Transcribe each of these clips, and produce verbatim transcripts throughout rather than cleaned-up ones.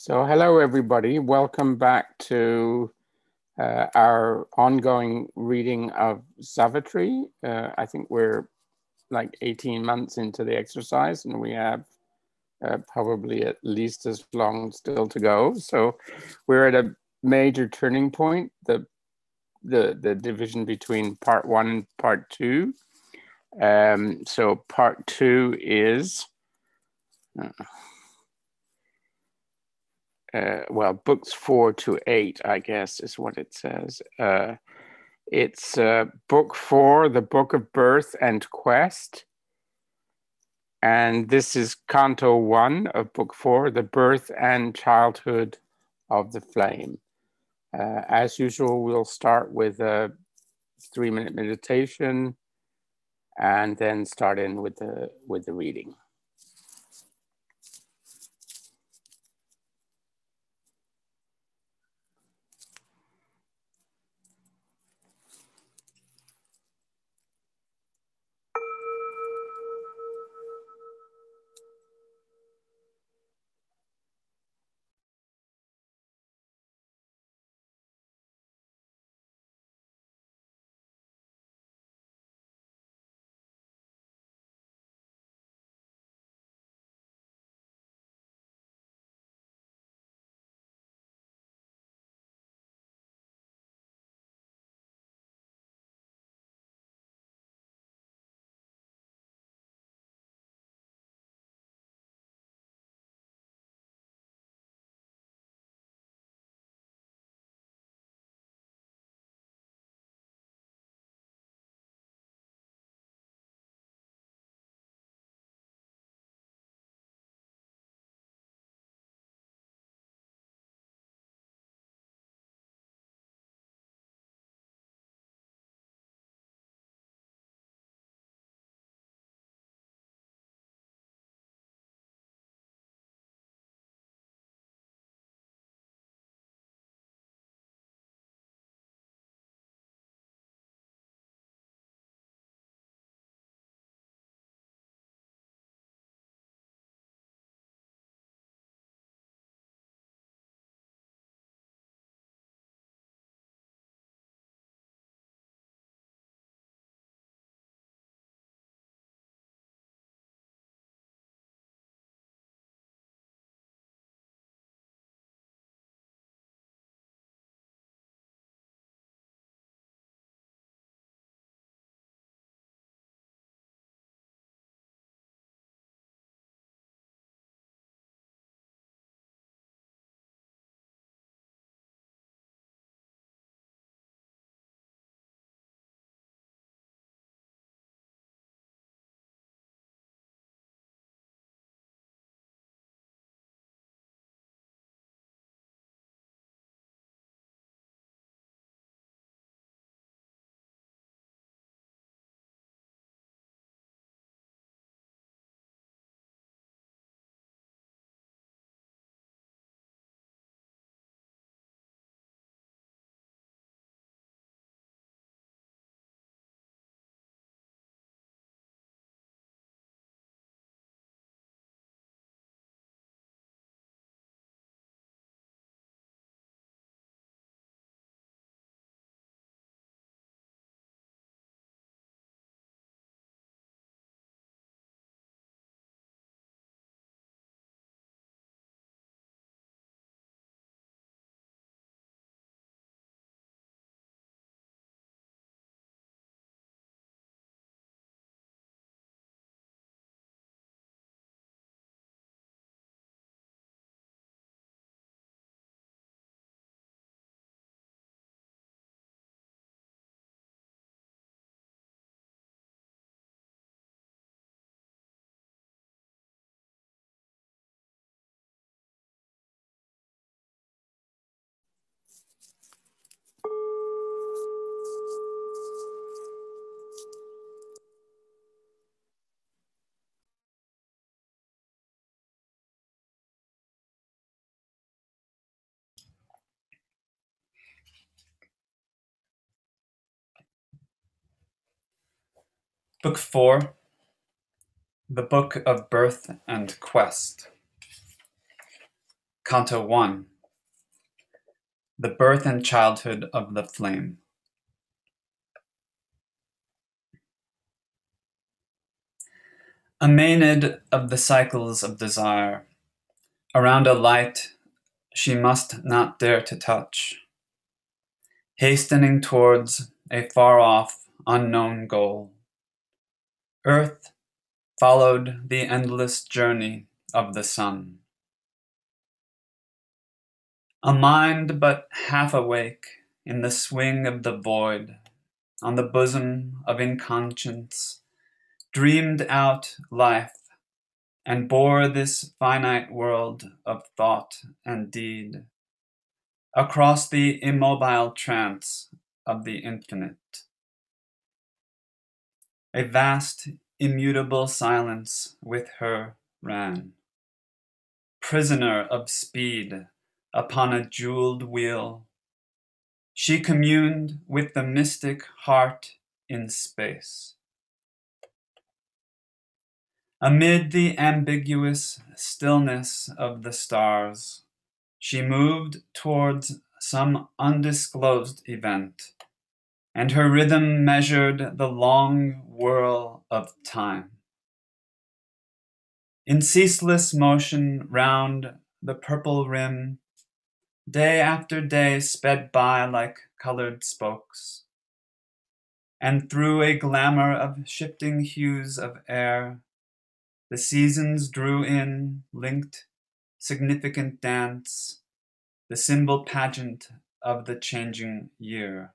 So hello, everybody. Welcome back to uh, our ongoing reading of Savitri. Uh, I think we're like eighteen months into the exercise, and we have uh, probably at least as long still to go. So we're at a major turning point, the, the, the division between part one and part two. Um, so part two is... Uh, Uh, well, books four to eight, I guess, is what it says. Uh, it's uh, book four, the Book of Birth and Quest. And this is Canto one of book four, the Birth and Childhood of the Flame. Uh, as usual, we'll start with a three-minute meditation and then start in with the, with the reading. Book four, the Book of Birth and Quest. Canto one. The Birth and Childhood of the Flame. A Maenad of the cycles of desire, around a light she must not dare to touch, hastening towards a far-off, unknown goal. Earth followed the endless journey of the sun. A mind but half awake in the swing of the void, on the bosom of inconscience, dreamed out life and bore this finite world of thought and deed across the immobile trance of the infinite. A vast, immutable silence with her ran, prisoner of speed upon a jeweled wheel. She communed with the mystic heart in space. Amid the ambiguous stillness of the stars, she moved towards some undisclosed event, and her rhythm measured the long whirl of time. In ceaseless motion round the purple rim, day after day sped by like colored spokes, and through a glamour of shifting hues of air, the seasons drew in, linked, significant dance, the symbol pageant of the changing year.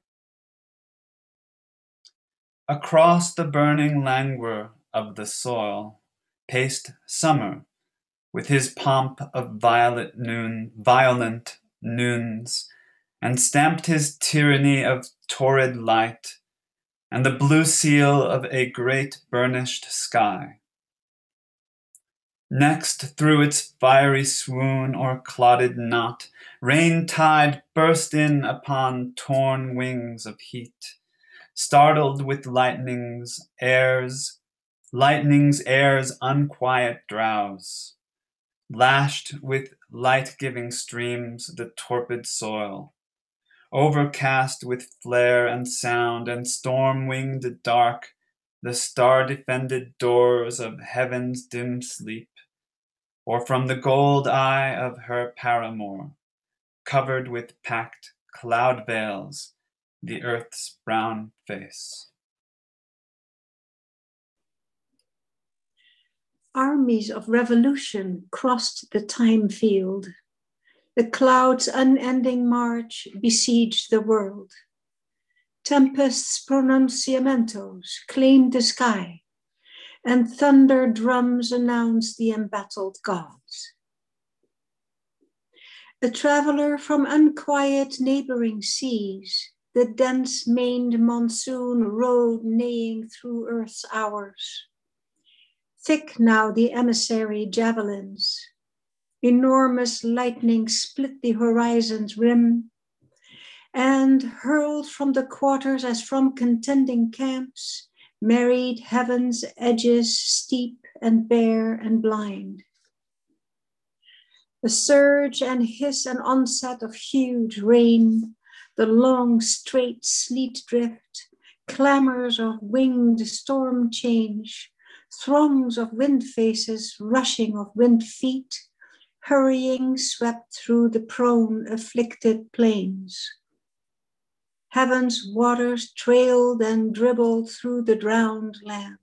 Across the burning languor of the soil paced summer with his pomp of violet noon, violent noons, and stamped his tyranny of torrid light and the blue seal of a great burnished sky. Next, through its fiery swoon or clotted knot, rain tide burst in upon torn wings of heat, startled with lightning's airs, lightning's air's unquiet drowse, lashed with light-giving streams the torpid soil, overcast with flare and sound, and storm-winged dark the star-defended doors of heaven's dim sleep, or from the gold eye of her paramour, covered with packed cloud veils, the earth's brown face. Armies of revolution crossed the time field. The clouds' unending march besieged the world. Tempest's pronunciamentos claimed the sky, and thunder drums announced the embattled gods. A traveler from unquiet neighboring seas, the dense-maned monsoon rode neighing through earth's hours. Thick now the emissary javelins, enormous lightning split the horizon's rim, and hurled from the quarters as from contending camps, married heaven's edges steep and bare and blind. A surge and hiss and onset of huge rain, the long straight sleet drift, clamors of winged storm change, throngs of wind faces, rushing of wind feet, hurrying swept through the prone afflicted plains. Heaven's waters trailed and dribbled through the drowned land.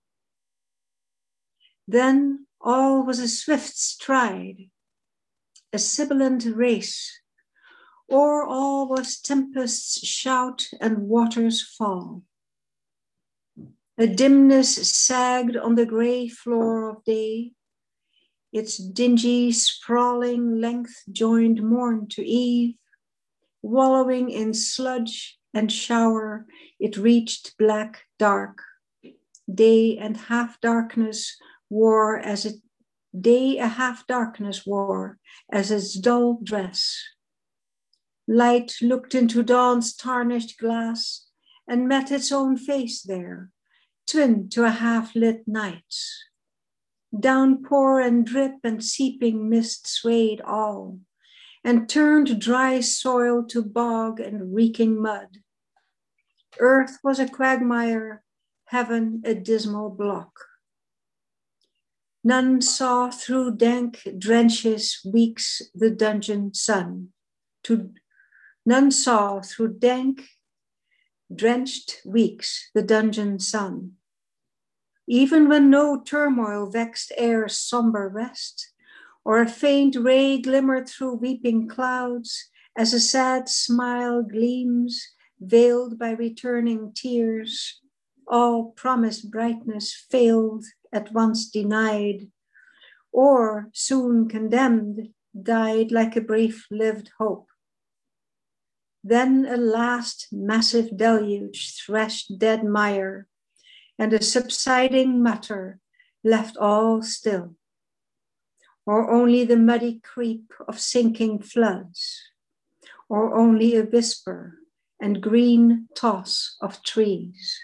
Then all was a swift stride, a sibilant race, or all was tempest's shout and water's fall. A dimness sagged on the gray floor of day, its dingy, sprawling length joined morn to eve. Wallowing in sludge and shower, it reached black dark. Day and half darkness wore as it day a half darkness wore as its dull dress. Light looked into dawn's tarnished glass and met its own face there, twin to a half-lit night. Downpour and drip and seeping mist swayed all, and turned dry soil to bog and reeking mud. Earth was a quagmire, heaven a dismal block. None saw through dank drenches weeks the dungeon sun. To, none saw through dank drenched weeks the dungeon sun. Even when no turmoil vexed air's somber rest, or a faint ray glimmered through weeping clouds, as a sad smile gleams, veiled by returning tears, all promised brightness failed, at once denied, or soon condemned, died like a brief-lived hope. Then a last massive deluge threshed dead mire, and a subsiding mutter left all still, or only the muddy creep of sinking floods, or only a whisper and green toss of trees.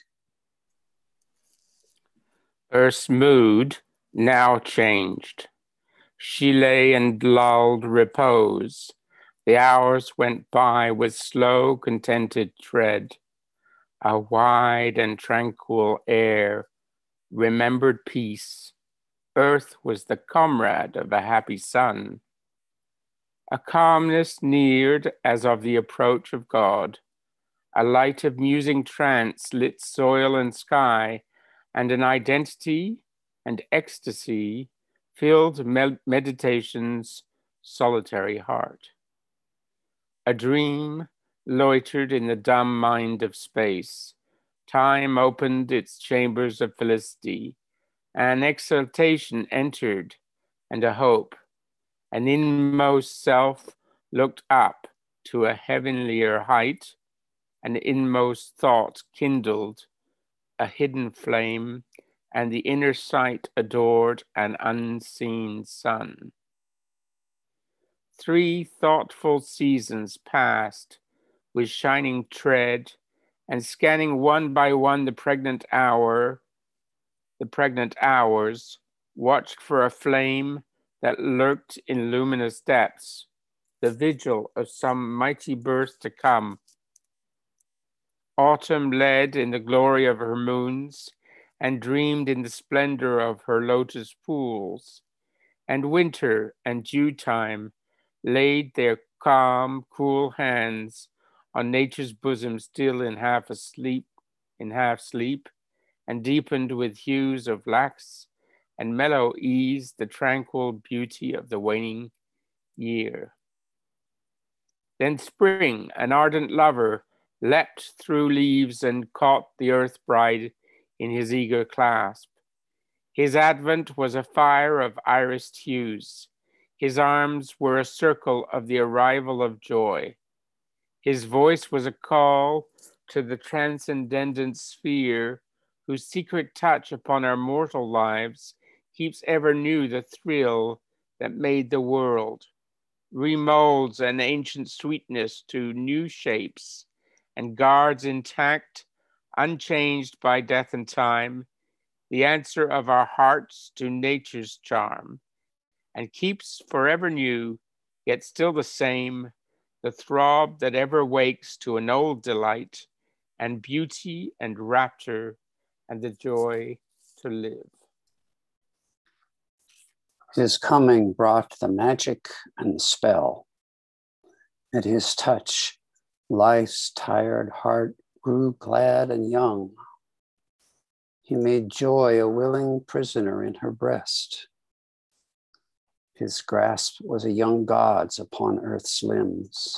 Earth's mood now changed. She lay in lulled repose. The hours went by with slow, contented tread. A wide and tranquil air remembered peace. Earth was the comrade of a happy sun. A calmness neared as of the approach of God. A light of musing trance lit soil and sky, and an identity and ecstasy filled med- meditation's solitary heart. A dream loitered in the dumb mind of space. Time opened its chambers of felicity. An exultation entered, and a hope. An inmost self looked up to a heavenlier height. An inmost thought kindled a hidden flame, and the inner sight adored an unseen sun. Three thoughtful seasons passed with shining tread, and scanning one by one the pregnant hour, the pregnant hours, watched for a flame that lurked in luminous depths, the vigil of some mighty birth to come. Autumn led in the glory of her moons, and dreamed in the splendor of her lotus pools, and winter and dew time laid their calm, cool hands on nature's bosom, still in half asleep, in half sleep, and deepened with hues of lax and mellow ease the tranquil beauty of the waning year. Then spring, an ardent lover, leapt through leaves and caught the earth bride in his eager clasp. His advent was a fire of irised hues. His arms were a circle of the arrival of joy. His voice was a call to the transcendent sphere, whose secret touch upon our mortal lives keeps ever new the thrill that made the world, remolds an ancient sweetness to new shapes, and guards intact, unchanged by death and time, the answer of our hearts to nature's charm, and keeps forever new, yet still the same, the throb that ever wakes to an old delight, and beauty and rapture, and the joy to live. His coming brought the magic and spell. At his touch, life's tired heart grew glad and young. He made joy a willing prisoner in her breast. His grasp was a young god's upon earth's limbs.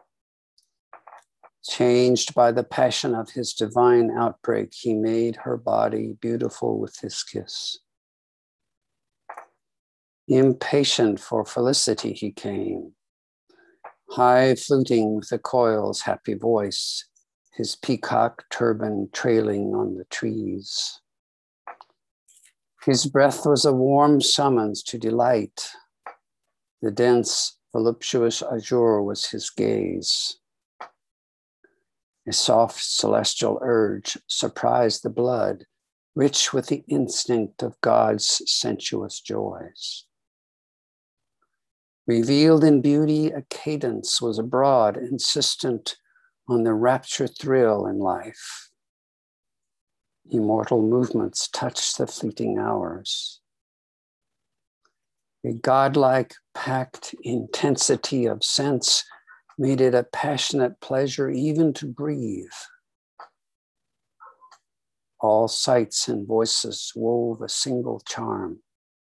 Changed by the passion of his divine outbreak, he made her body beautiful with his kiss. Impatient for felicity he came, high fluting with the coil's happy voice, his peacock turban trailing on the trees. His breath was a warm summons to delight. The dense, voluptuous azure was his gaze. A soft celestial urge surprised the blood, rich with the instinct of God's sensuous joys. Revealed in beauty, a cadence was abroad, insistent on the rapture thrill in life. Immortal movements touched the fleeting hours. A godlike, packed intensity of sense made it a passionate pleasure even to breathe. All sights and voices wove a single charm.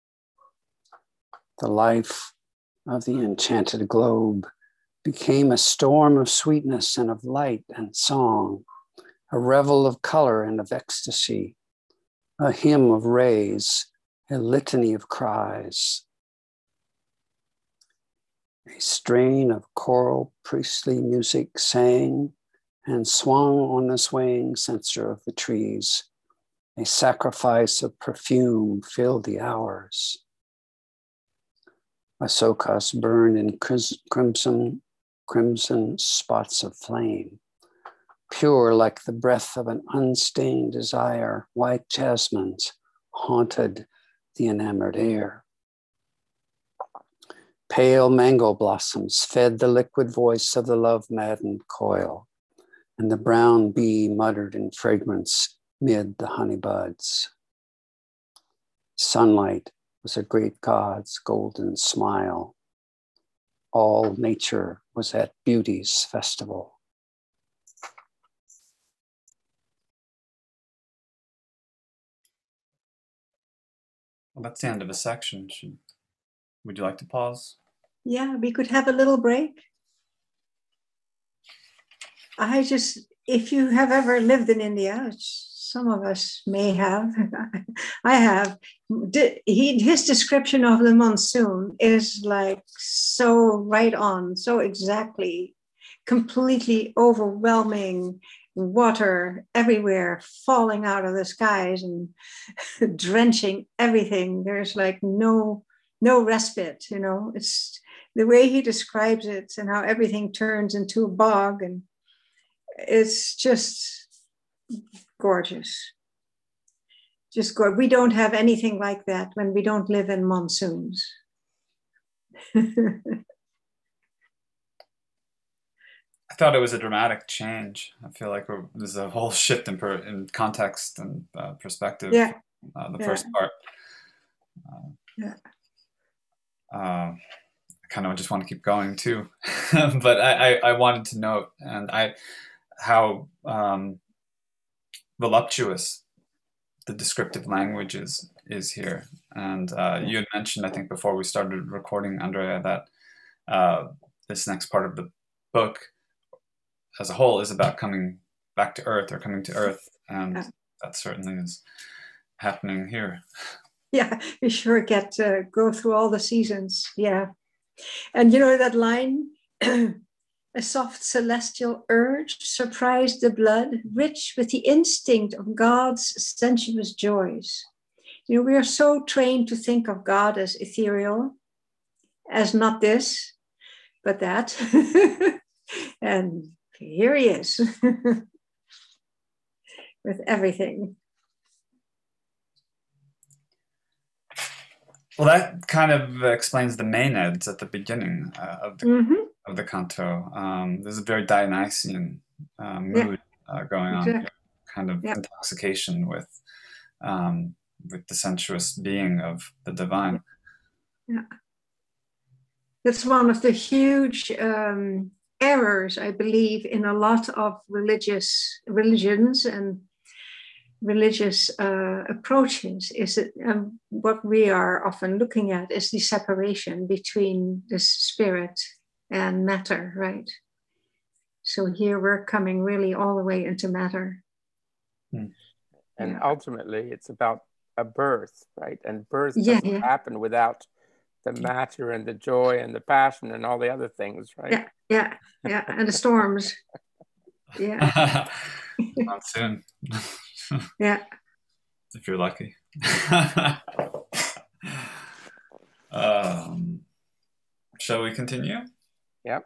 The life of the enchanted globe became a storm of sweetness and of light and song, a revel of color and of ecstasy, a hymn of rays, a litany of cries. A strain of choral priestly music sang and swung on the swaying censer of the trees. A sacrifice of perfume filled the hours. Asokas burned in crimson, crimson spots of flame. Pure like the breath of an unstained desire, white jasmines haunted the enamored air. Pale mango blossoms fed the liquid voice of the love-maddened coil, and the brown bee muttered in fragrance mid the honey buds. Sunlight was a great god's golden smile. All nature was at beauty's festival. Well, that's the end of a section. Should, would you like to pause? Yeah, we could have a little break. I just, if you have ever lived in India, some of us may have, I have, he, his description of the monsoon is like so right on, so exactly, completely overwhelming, water everywhere falling out of the skies and drenching everything. There's like no, no respite, you know. It's the way he describes it and how everything turns into a bog, and it's just gorgeous. Just good. We don't have anything like that when we don't live in monsoons. I thought it was a dramatic change. I feel like we're, there's a whole shift in, per, in context and uh, perspective. Yeah. Uh, the yeah. first part. Uh, yeah. Uh, I kind of just want to keep going too, but I, I, I wanted to note and I how um, voluptuous the descriptive language is, is here. And uh, you had mentioned, I think, before we started recording, Andrea, that uh, this next part of the book as a whole is about coming back to Earth or coming to Earth. And yeah. that certainly is happening here. Yeah, we sure get to go through all the seasons. Yeah. And you know that line, a soft celestial urge surprised the blood, rich with the instinct of God's sensuous joys. You know, we are so trained to think of God as ethereal, as not this, but that. And here he is with everything. Well, that kind of explains the Maenads at the beginning uh, of the mm-hmm. of the canto. Um, there's a very Dionysian uh, mood yeah. uh, going on, exactly. kind of yeah. intoxication with um, with the sensuous being of the divine. Yeah, that's one of the huge um, errors, I believe, in a lot of religious religions and religious uh, approaches. Is that um, what we are often looking at is the separation between the spirit and matter, right? So here we're coming really all the way into matter. Hmm. And yeah. ultimately it's about a birth, right? And birth yeah, doesn't yeah. happen without the matter and the joy and the passion and all the other things, right? Yeah, yeah, yeah, and the storms. Yeah. Not soon. Yeah. If you're lucky. um, shall we continue? Yep.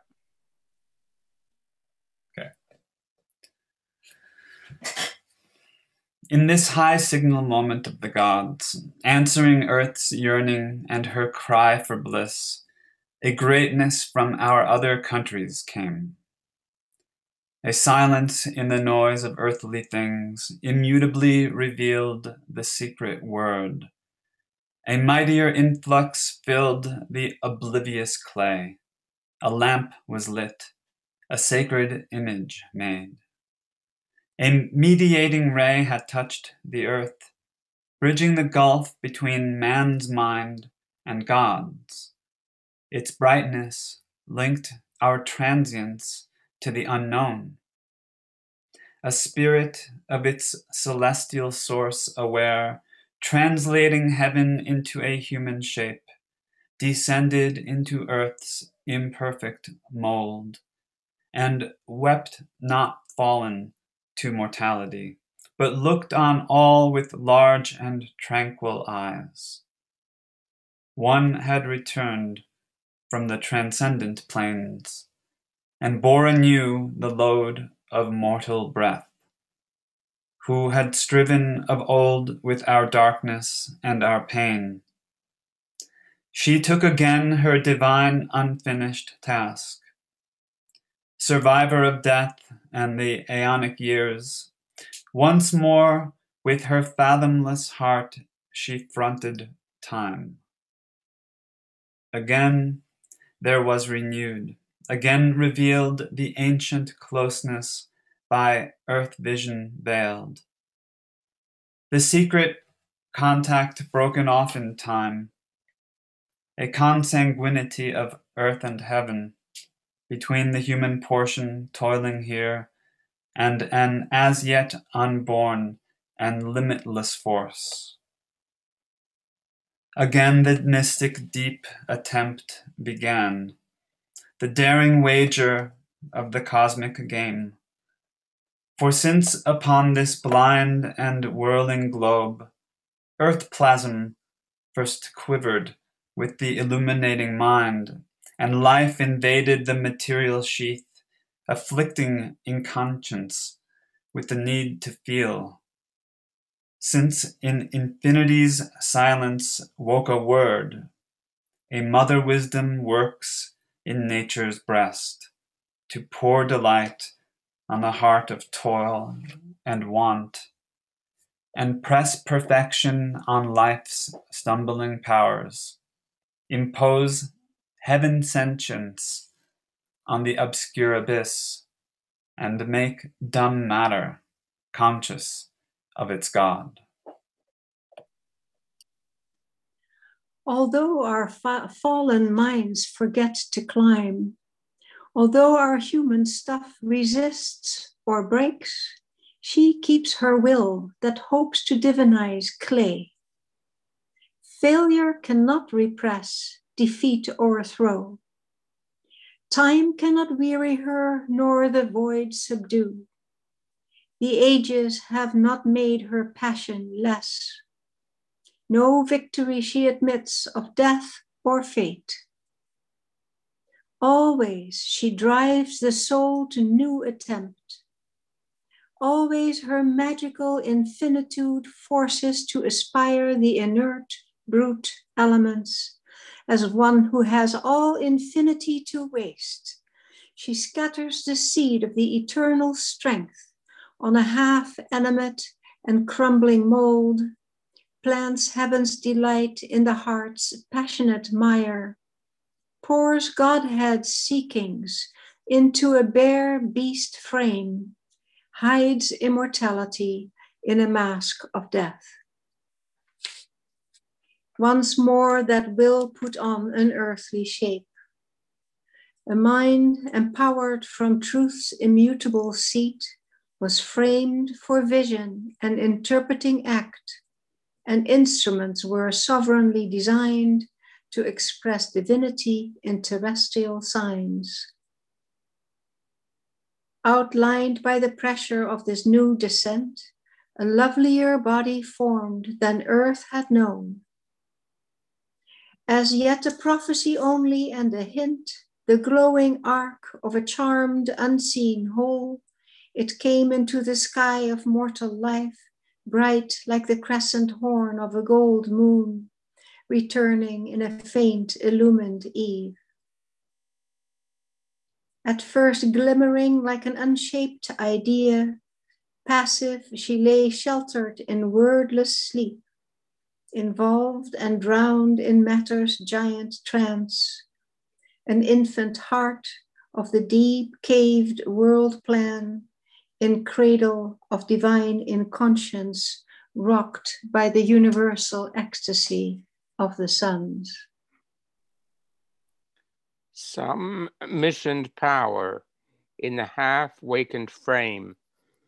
Okay. In this high signal moment of the gods, answering earth's yearning and her cry for bliss, a greatness from our other countries came. A silence in the noise of earthly things immutably revealed the secret word. A mightier influx filled the oblivious clay. A lamp was lit, a sacred image made. A mediating ray had touched the earth, bridging the gulf between man's mind and God's. Its brightness linked our transience to the unknown. A spirit of its celestial source aware, translating heaven into a human shape, descended into earth's imperfect mold, and wept not fallen to mortality, but looked on all with large and tranquil eyes. One had returned from the transcendent plains, and bore anew the load of mortal breath, who had striven of old with our darkness and our pain. She took again her divine unfinished task. Survivor of death and the aeonic years, once more with her fathomless heart she fronted time. Again there was renewed, again revealed the ancient closeness by earth vision veiled. The secret contact broken off in time, a consanguinity of earth and heaven, between the human portion toiling here and an as yet unborn and limitless force. Again the mystic deep attempt began, the daring wager of the cosmic game. For since upon this blind and whirling globe, earth plasm first quivered with the illuminating mind, and life invaded the material sheath, afflicting inconscience with the need to feel. Since in infinity's silence woke a word, a mother wisdom works in nature's breast, to pour delight on the heart of toil and want, and press perfection on life's stumbling powers, impose heaven sentience on the obscure abyss, and make dumb matter conscious of its God. Although our fa- fallen minds forget to climb, although our human stuff resists or breaks, she keeps her will that hopes to divinize clay. Failure cannot repress, defeat, o'erthrow. Time cannot weary her, nor the void subdue. The ages have not made her passion less. No victory she admits of death or fate. Always she drives the soul to new attempt. Always her magical infinitude forces to aspire the inert, brute elements, as one who has all infinity to waste. She scatters the seed of the eternal strength on a half-animate and crumbling mold, plants heaven's delight in the heart's passionate mire, pours Godhead's seekings into a bare beast frame, hides immortality in a mask of death. Once more that will put on an earthly shape. A mind empowered from truth's immutable seat was framed for vision and interpreting act, and instruments were sovereignly designed to express divinity in terrestrial signs. Outlined by the pressure of this new descent, a lovelier body formed than earth had known. As yet a prophecy only and a hint, the glowing arc of a charmed unseen whole, it came into the sky of mortal life bright like the crescent horn of a gold moon, returning in a faint illumined eve. At first glimmering like an unshaped idea, passive she lay sheltered in wordless sleep, involved and drowned in matter's giant trance, an infant heart of the deep caved world plan, in cradle of divine inconscience, rocked by the universal ecstasy of the suns. Some missioned power in the half-wakened frame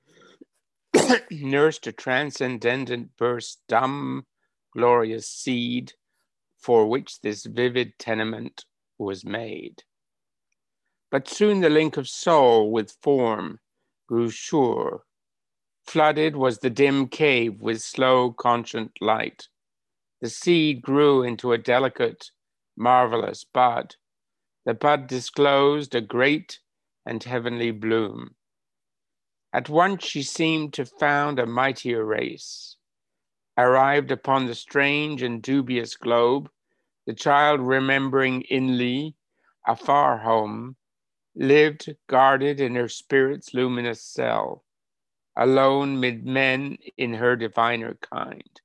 nursed a transcendent burst, dumb, glorious seed for which this vivid tenement was made. But soon the link of soul with form grew sure. Flooded was the dim cave with slow, conscient light. The seed grew into a delicate, marvelous bud. The bud disclosed a great and heavenly bloom. At once she seemed to found a mightier race. Arrived upon the strange and dubious globe, the child remembering inly a far home, lived guarded in her spirit's luminous cell, alone mid men in her diviner kind.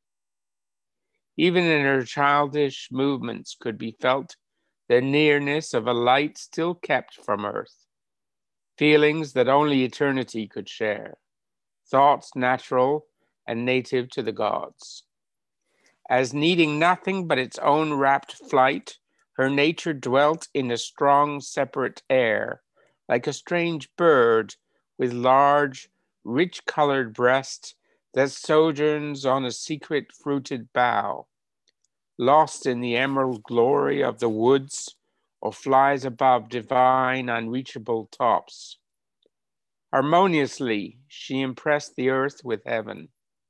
Even in her childish movements could be felt the nearness of a light still kept from earth, feelings that only eternity could share, thoughts natural and native to the gods. As needing nothing but its own rapt flight, her nature dwelt in a strong separate air, like a strange bird with large, rich-colored breast that sojourns on a secret fruited bough, lost in the emerald glory of the woods, or flies above divine, unreachable tops. Harmoniously, she impressed the earth with heaven.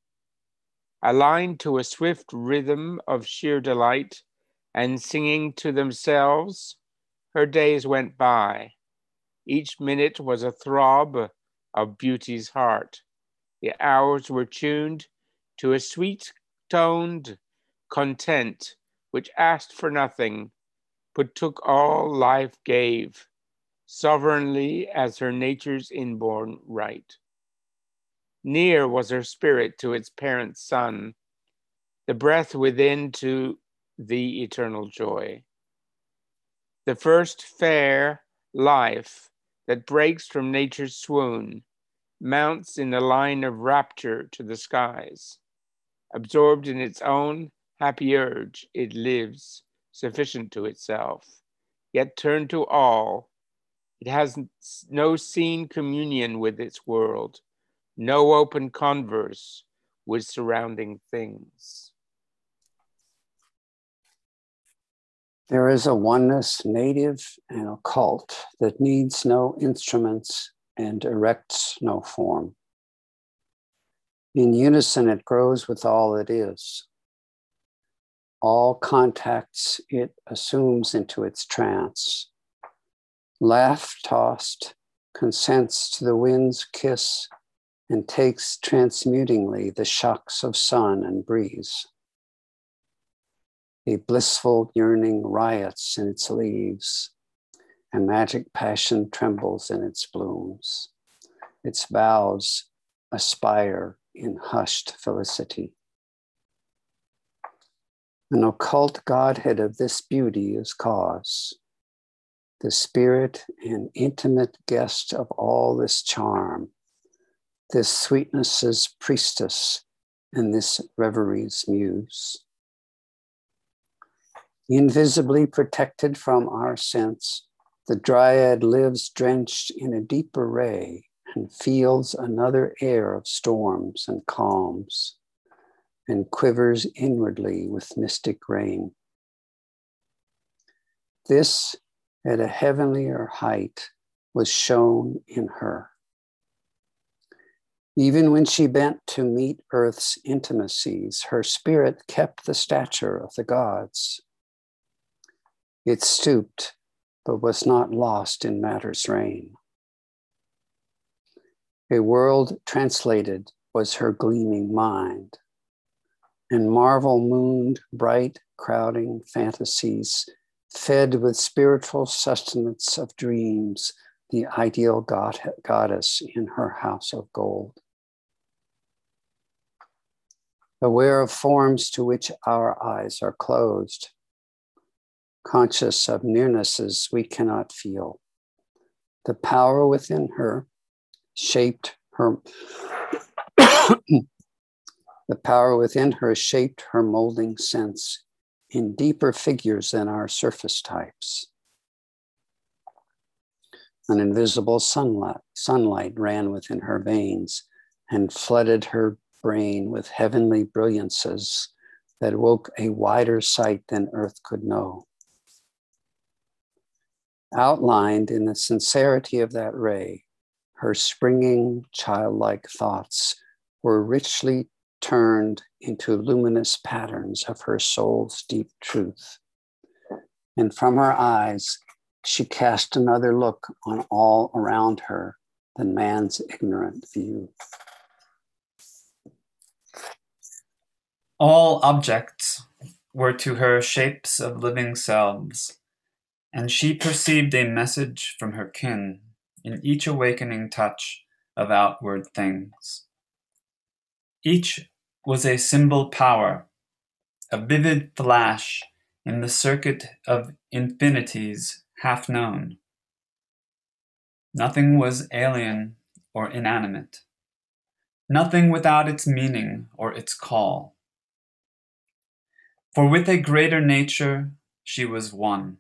Aligned to a swift rhythm of sheer delight, and singing to themselves, her days went by. Each minute was a throb of beauty's heart. The hours were tuned to a sweet-toned content which asked for nothing, but took all life gave, sovereignly as her nature's inborn right. Near was her spirit to its parent sun, the breath within to the eternal joy. The first fair life that breaks from nature's swoon mounts in a line of rapture to the skies. Absorbed in its own happy urge, it lives, sufficient to itself, yet turned to all. It has no seen communion with its world, no open converse with surrounding things. There is a oneness native and occult that needs no instruments and erects no form. In unison, it grows with all it is. All contacts it assumes into its trance. Laugh-tossed, consents to the wind's kiss and takes transmutingly the shocks of sun and breeze. A blissful yearning riots in its leaves, and magic passion trembles in its blooms. Its boughs aspire in hushed felicity. An occult godhead of this beauty is cause, the spirit and intimate guest of all this charm, this sweetness's priestess and this reverie's muse. Invisibly protected from our sense, the dryad lives drenched in a deeper ray and feels another air of storms and calms, and quivers inwardly with mystic rain. This, at a heavenlier height, was shown in her. Even when she bent to meet earth's intimacies, her spirit kept the stature of the gods. It stooped, but was not lost in matter's reign. A world translated was her gleaming mind. And marvel mooned, bright, crowding fantasies, fed with spiritual sustenance of dreams, the ideal god, goddess in her house of gold. Aware of forms to which our eyes are closed, conscious of nearnesses we cannot feel. The power within her shaped her, the power within her shaped her molding sense in deeper figures than our surface types. An invisible sunlight, sunlight ran within her veins and flooded her brain with heavenly brilliances that woke a wider sight than earth could know. Outlined in the sincerity of that ray, her springing childlike thoughts were richly turned into luminous patterns of her soul's deep truth. And from her eyes, she cast another look on all around her than man's ignorant view. All objects were to her shapes of living selves, and she perceived a message from her kin in each awakening touch of outward things. Each was a symbol power, a vivid flash in the circuit of infinities half known. Nothing was alien or inanimate, nothing without its meaning or its call. For with a greater nature she was one.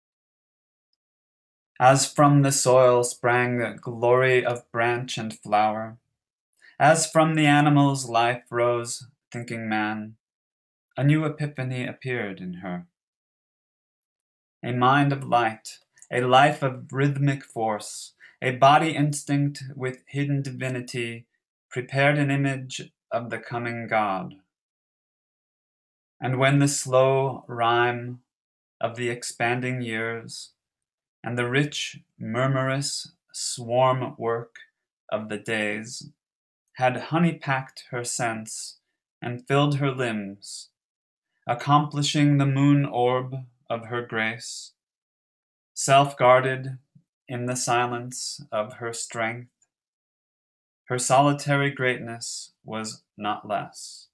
As from the soil sprang the glory of branch and flower, as from the animal's life rose thinking man, a new epiphany appeared in her. A mind of light, a life of rhythmic force, a body instinct with hidden divinity, prepared an image of the coming God. And when the slow rhyme of the expanding years and the rich, murmurous swarm work of the days had honey-packed her sense and filled her limbs, accomplishing the moon orb of her grace, self-guarded in the silence of her strength, her solitary greatness was not less.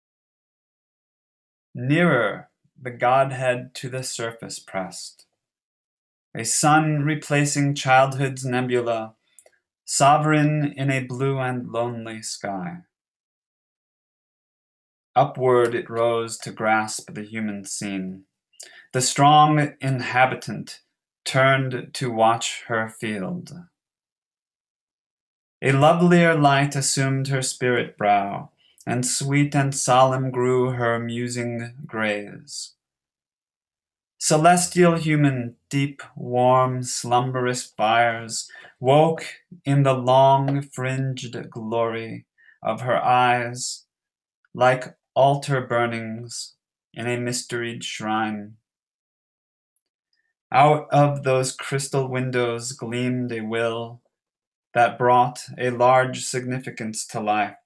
Nearer the Godhead to the surface pressed, a sun replacing childhood's nebula, sovereign in a blue and lonely sky. Upward it rose to grasp the human scene. The strong inhabitant turned to watch her field. A lovelier light assumed her spirit brow, and sweet and solemn grew her musing graze. Celestial human, deep, warm, slumberous fires woke in the long-fringed glory of her eyes, like altar burnings in a mysteried shrine. Out of those crystal windows gleamed a will that brought a large significance to life.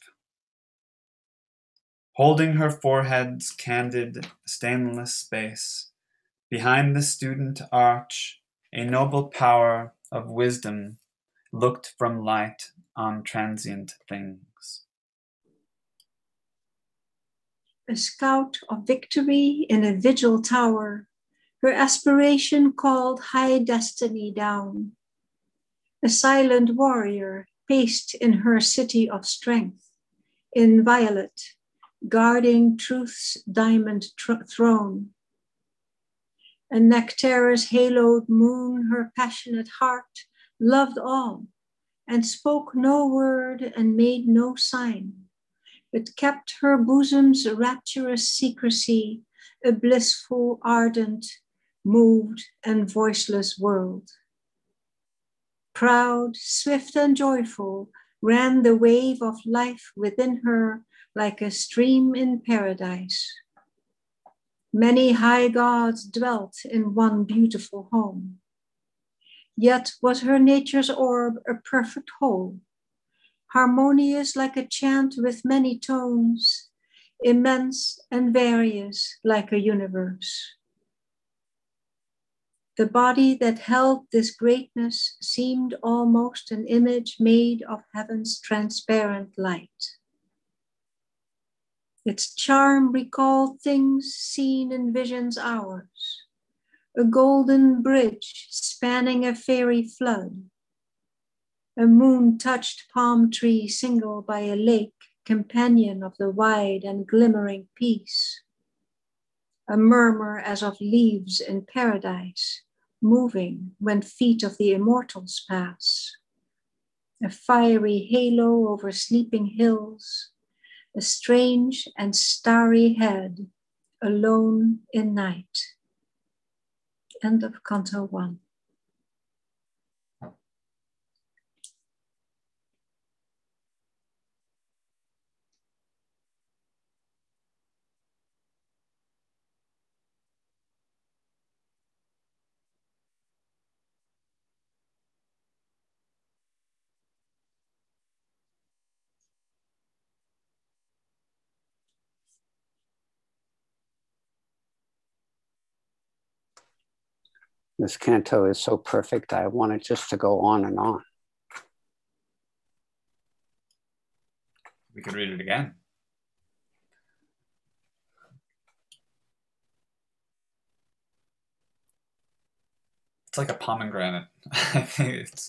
Holding her forehead's candid, stainless space, behind the student arch, a noble power of wisdom looked from light on transient things. A scout of victory in a vigil tower, her aspiration called high destiny down. A silent warrior paced in her city of strength, inviolate, guarding truth's diamond tr- throne. A nectarous haloed moon, her passionate heart loved all, and spoke no word and made no sign, but kept her bosom's rapturous secrecy, a blissful, ardent, moved and voiceless world. Proud, swift and joyful ran the wave of life within her like a stream in paradise. Many high gods dwelt in one beautiful home. Yet was her nature's orb a perfect whole, harmonious like a chant with many tones, immense and various like a universe. The body that held this greatness seemed almost an image made of heaven's transparent light. Its charm recalled things seen in visions hours, a golden bridge spanning a fairy flood, a moon-touched palm tree single by a lake, companion of the wide and glimmering peace, a murmur as of leaves in paradise, moving when feet of the immortals pass, a fiery halo over sleeping hills, a strange and starry head, alone in night. End of Canto one. This canto is so perfect. I want it just to go on and on. We could read it again. It's like a pomegranate. I think it's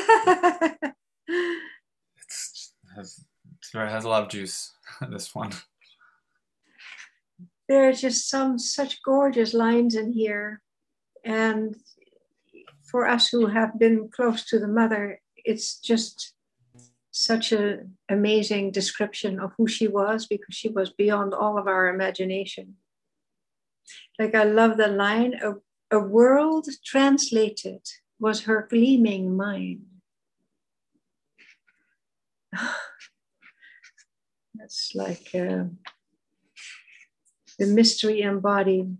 it's has it has a lot of juice. This one. There are just some such gorgeous lines in here. And for us who have been close to the mother, it's just such an amazing description of who she was, because she was beyond all of our imagination. Like, I love the line, a, a world translated was her gleaming mind. That's like uh, the mystery embodied.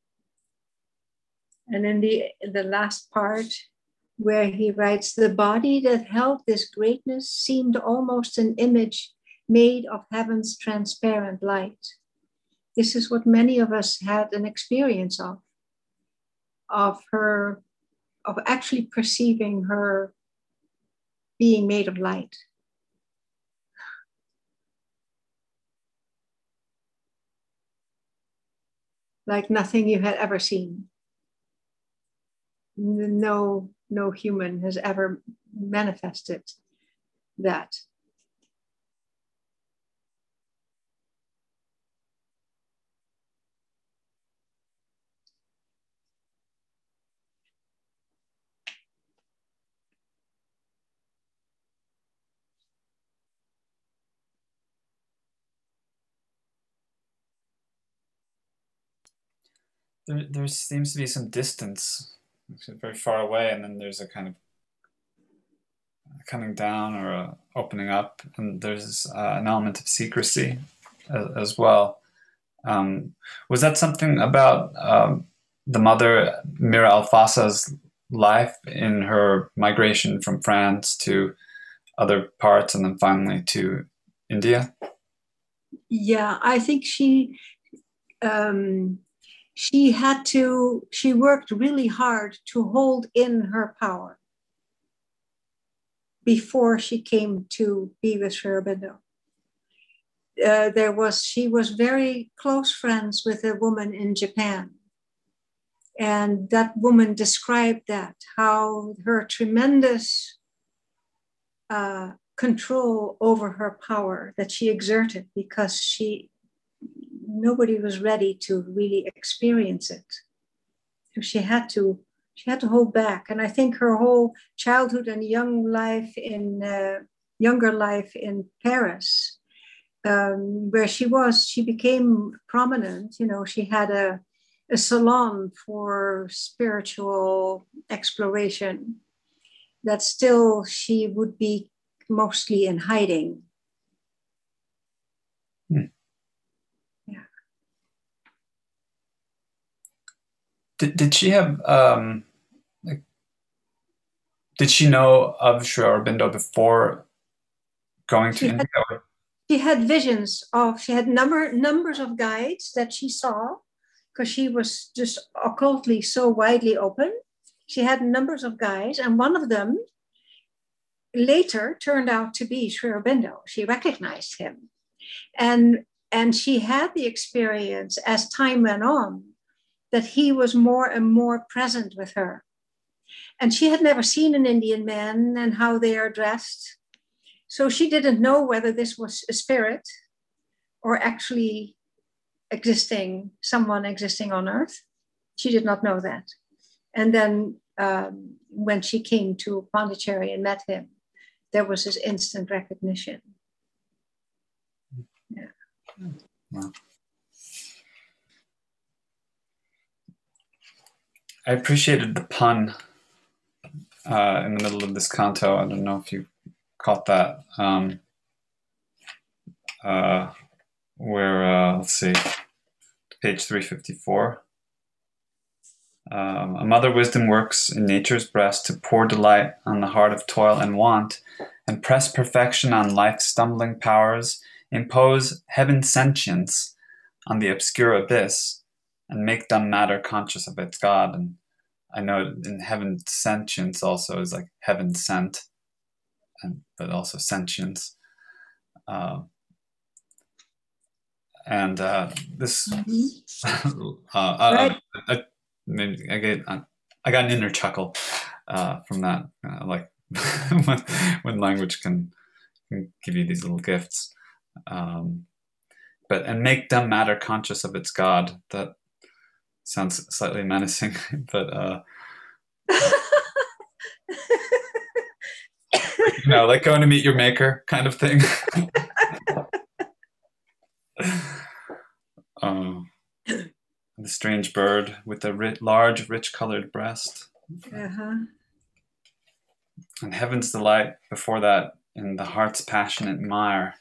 And in the, the last part, where he writes, the body that held this greatness seemed almost an image made of heaven's transparent light. This is what many of us had an experience of, of her, of actually perceiving her being made of light. Like nothing you had ever seen. No, no human has ever manifested that. There, there seems to be some distance. It's very far away, and then there's a kind of coming down or a opening up, and there's uh, an element of secrecy as, as well. Um, was that something about um, the mother, Mira Alfasa's life in her migration from France to other parts and then finally to India? Yeah, I think she um, she had to, she worked really hard to hold in her power before she came to be with Sri Aurobindo. Uh, there was, she was very close friends with a woman in Japan. And that woman described that, how her tremendous uh, control over her power that she exerted, because she, nobody was ready to really experience it. So she had to, she had to hold back. And I think her whole childhood and young life in, uh, younger life in Paris, um, where she was, she became prominent. You know, she had a, a salon for spiritual exploration that still she would be mostly in hiding. Hmm. Yeah. Did, did she have, um, like, did she know of Sri Aurobindo before going she to had, India? She had visions of, she had number numbers of guides that she saw, because she was just occultly so widely open. She had numbers of guides, and one of them later turned out to be Sri Aurobindo. She recognized him. And, and she had the experience as time went on that he was more and more present with her. And she had never seen an Indian man and how they are dressed. So she didn't know whether this was a spirit or actually existing, someone existing on earth. She did not know that. And then um, when she came to Pondicherry and met him, there was this instant recognition. Yeah. Wow. I appreciated the pun uh, in the middle of this canto. I don't know if you caught that. Um, uh, where, uh, let's see, page three fifty-four. Um, a mother wisdom works in nature's breast to pour delight on the heart of toil and want, and press perfection on life's stumbling powers, impose heaven's sentience on the obscure abyss, and make dumb matter conscious of its God. And I know in heaven sentience also is like heaven sent, and but also sentience. Uh, and uh, this, Mm-hmm. uh, Right. I, I, maybe I get I got an inner chuckle uh, from that. Uh, like when, when language can, can give you these little gifts, um, but and make dumb matter conscious of its God. That sounds slightly menacing, but uh, you know, like going to meet your maker, kind of thing. um, the strange bird with the ri- large, rich-colored breast. Uh-huh. And heaven's delight before that in the heart's passionate mire.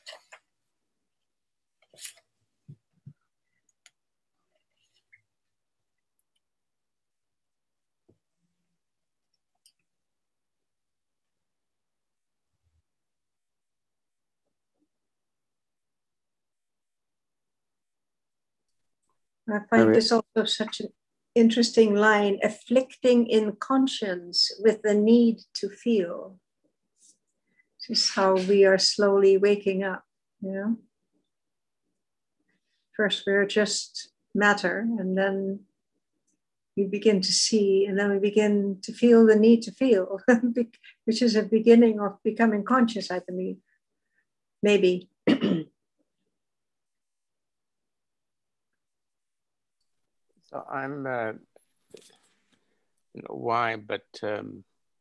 I find this also such an interesting line, afflicting in conscience with the need to feel. This is how we are slowly waking up, you know? First we're just matter, and then we begin to see, and then we begin to feel the need to feel, which is a beginning of becoming conscious, I believe. Maybe. So I'm, uh, I don't know why, but um,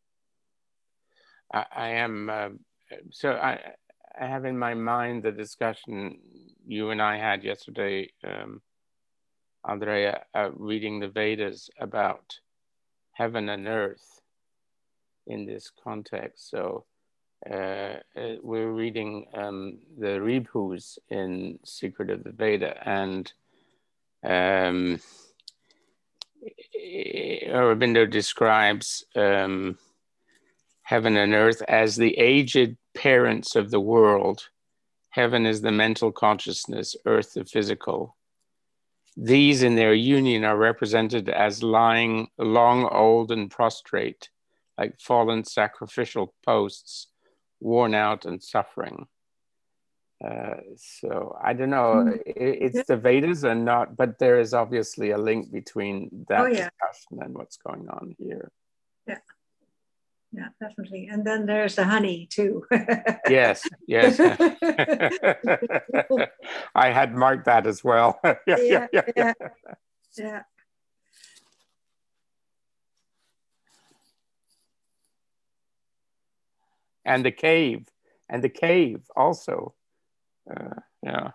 I, I am, uh, so I, I have in my mind the discussion you and I had yesterday, um, Andrea, uh, reading the Vedas about heaven and earth in this context. So uh, uh, we're reading um, the Ribhus in Secret of the Veda, and um, Aurobindo describes um, heaven and earth as the aged parents of the world. Heaven is the mental consciousness, earth the physical. These in their union are represented as lying long, old, and prostrate, like fallen sacrificial posts, worn out and suffering. Uh, so I don't know, it, it's the Vedas and not, but there is obviously a link between that Oh, yeah. discussion and what's going on here. Yeah, yeah, definitely. And then there's the honey too. Yes, yes. I had marked that as well. yeah, yeah, yeah, yeah, yeah. And the cave, and the cave also. Uh, yeah.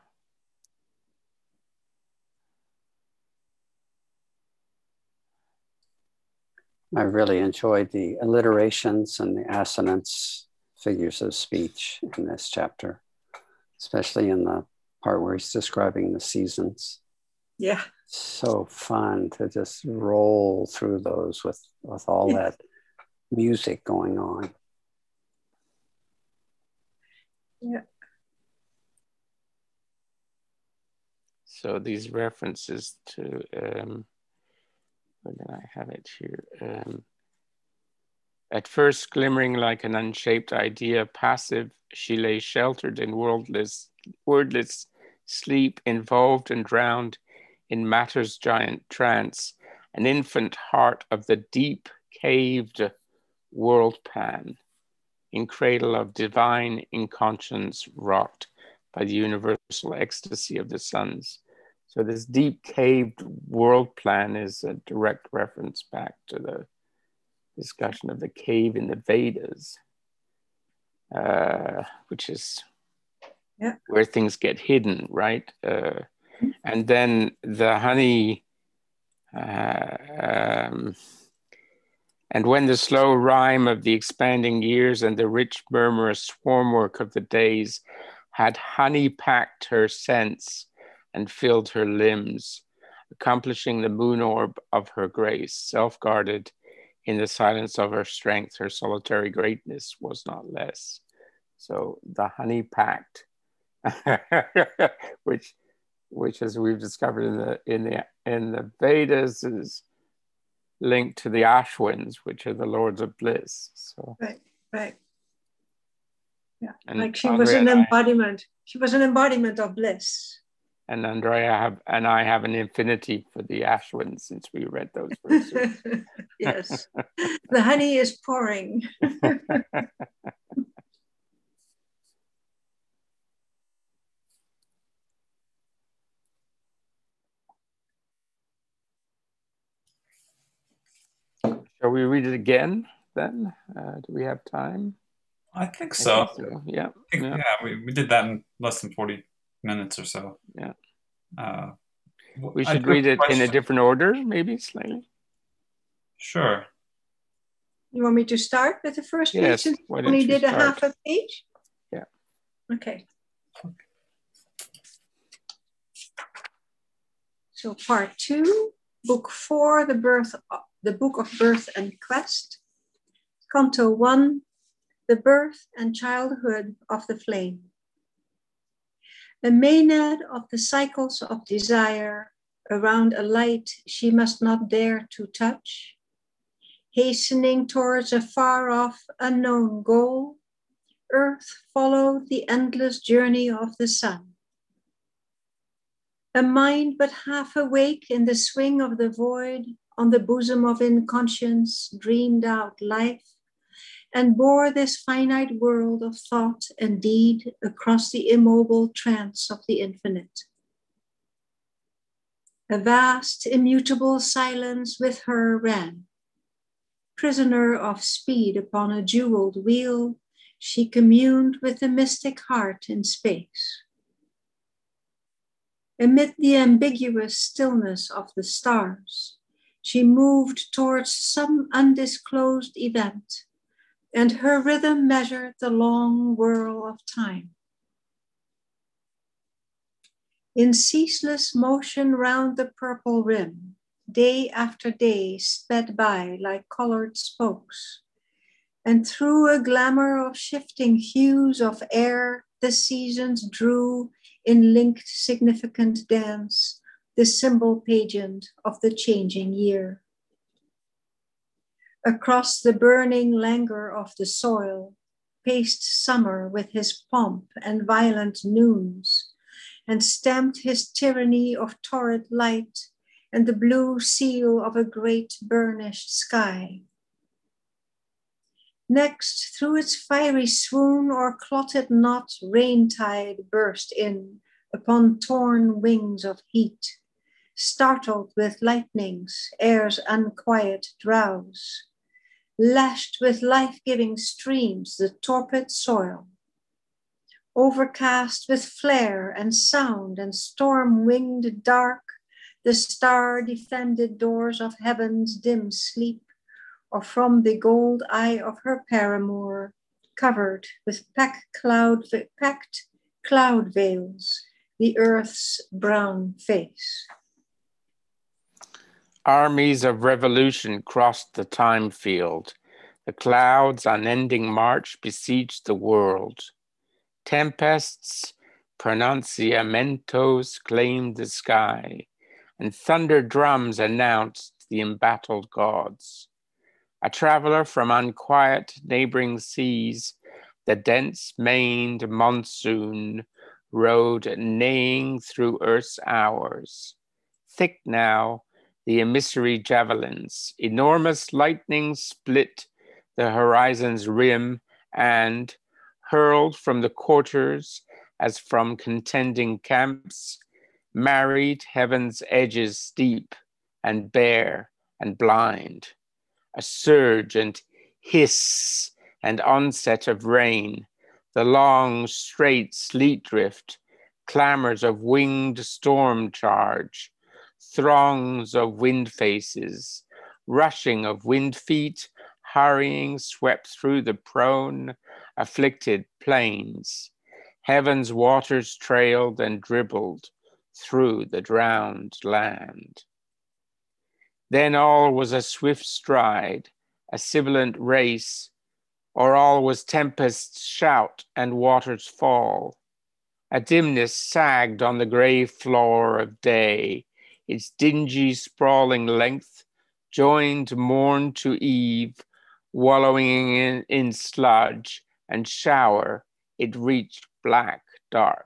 I really enjoyed the alliterations and the assonance figures of speech in this chapter, especially in the part where he's describing the seasons. Yeah. So fun to just roll through those with, with all that music going on. Yeah. So these references to, um, where did I have it here? Um, at first glimmering like an unshaped idea, passive, she lay sheltered in wordless, wordless sleep, involved and drowned in matter's giant trance, an infant heart of the deep caved world pan, in cradle of divine inconscience rocked by the universal ecstasy of the suns. So this deep caved world plan is a direct reference back to the discussion of the cave in the Vedas, uh, which is yeah. where things get hidden, right? Uh, and then the honey, uh, um, and when the slow rhyme of the expanding years and the rich murmurous swarm work of the days had honey packed her sense and filled her limbs, accomplishing the moon orb of her grace, self-guarded in the silence of her strength, her solitary greatness was not less. So the honey packed, which, which as we've discovered in the in the in the Vedas is linked to the Ashwins, which are the lords of bliss. So right, right. Yeah, and like she Andrea was an and I, embodiment. She was an embodiment of bliss. and Andrea have and I have an infinity for the Ashwins since we read those verses. Yes, the honey is pouring. Shall we read it again then? Uh, do we have time? I think I so. think so. Yeah. I think, Yeah. yeah, we, we did that in less than forty minutes or so. Yeah. Uh, We I should do have read a it in a question. different order, maybe slightly. Sure. You want me to start with the first page Yes. since Why we don't only you did a start? half a page? Yeah. Okay. So part two, book four, the birth, the book of birth and quest. Canto one, the birth and childhood of the flame. A maenad of the cycles of desire, around a light she must not dare to touch, hastening towards a far-off, unknown goal, Earth followed the endless journey of the sun. A mind but half awake in the swing of the void, on the bosom of inconscience, dreamed out life, and bore this finite world of thought and deed across the immobile trance of the infinite. A vast, immutable silence with her ran. Prisoner of speed upon a jeweled wheel, she communed with the mystic heart in space. Amid the ambiguous stillness of the stars, she moved towards some undisclosed event, and her rhythm measured the long whirl of time. In ceaseless motion round the purple rim, day after day sped by like colored spokes, and through a glamour of shifting hues of air, the seasons drew in linked significant dance, the symbol pageant of the changing year. Across the burning languor of the soil, paced summer with his pomp and violent noons, and stamped his tyranny of torrid light and the blue seal of a great burnished sky. Next, through its fiery swoon or clotted knot, rain tide burst in upon torn wings of heat, startled with lightnings, air's unquiet drowse, lashed with life-giving streams the torpid soil, overcast with flare and sound and storm-winged dark, the star-defended doors of heaven's dim sleep, or from the gold eye of her paramour, covered with pack cloud, packed cloud veils, the earth's brown face. Armies of revolution crossed the time field. The clouds' unending march besieged the world. Tempests, pronunciamentos claimed the sky, and thunder drums announced the embattled gods. A traveler from unquiet neighboring seas, the dense-maned monsoon rode neighing through earth's hours. Thick now, the emissary javelins, enormous lightnings split the horizon's rim and, hurled from the quarters as from contending camps, married heaven's edges steep and bare and blind. A surge and hiss and onset of rain, the long, straight sleet drift, clamors of winged storm charge, throngs of wind faces, rushing of wind feet, hurrying swept through the prone, afflicted plains. Heaven's waters trailed and dribbled through the drowned land. Then all was a swift stride, a sibilant race, or all was tempest's shout and water's fall. A dimness sagged on the gray floor of day, its dingy sprawling length joined morn to eve, wallowing in, in sludge and shower, it reached black dark.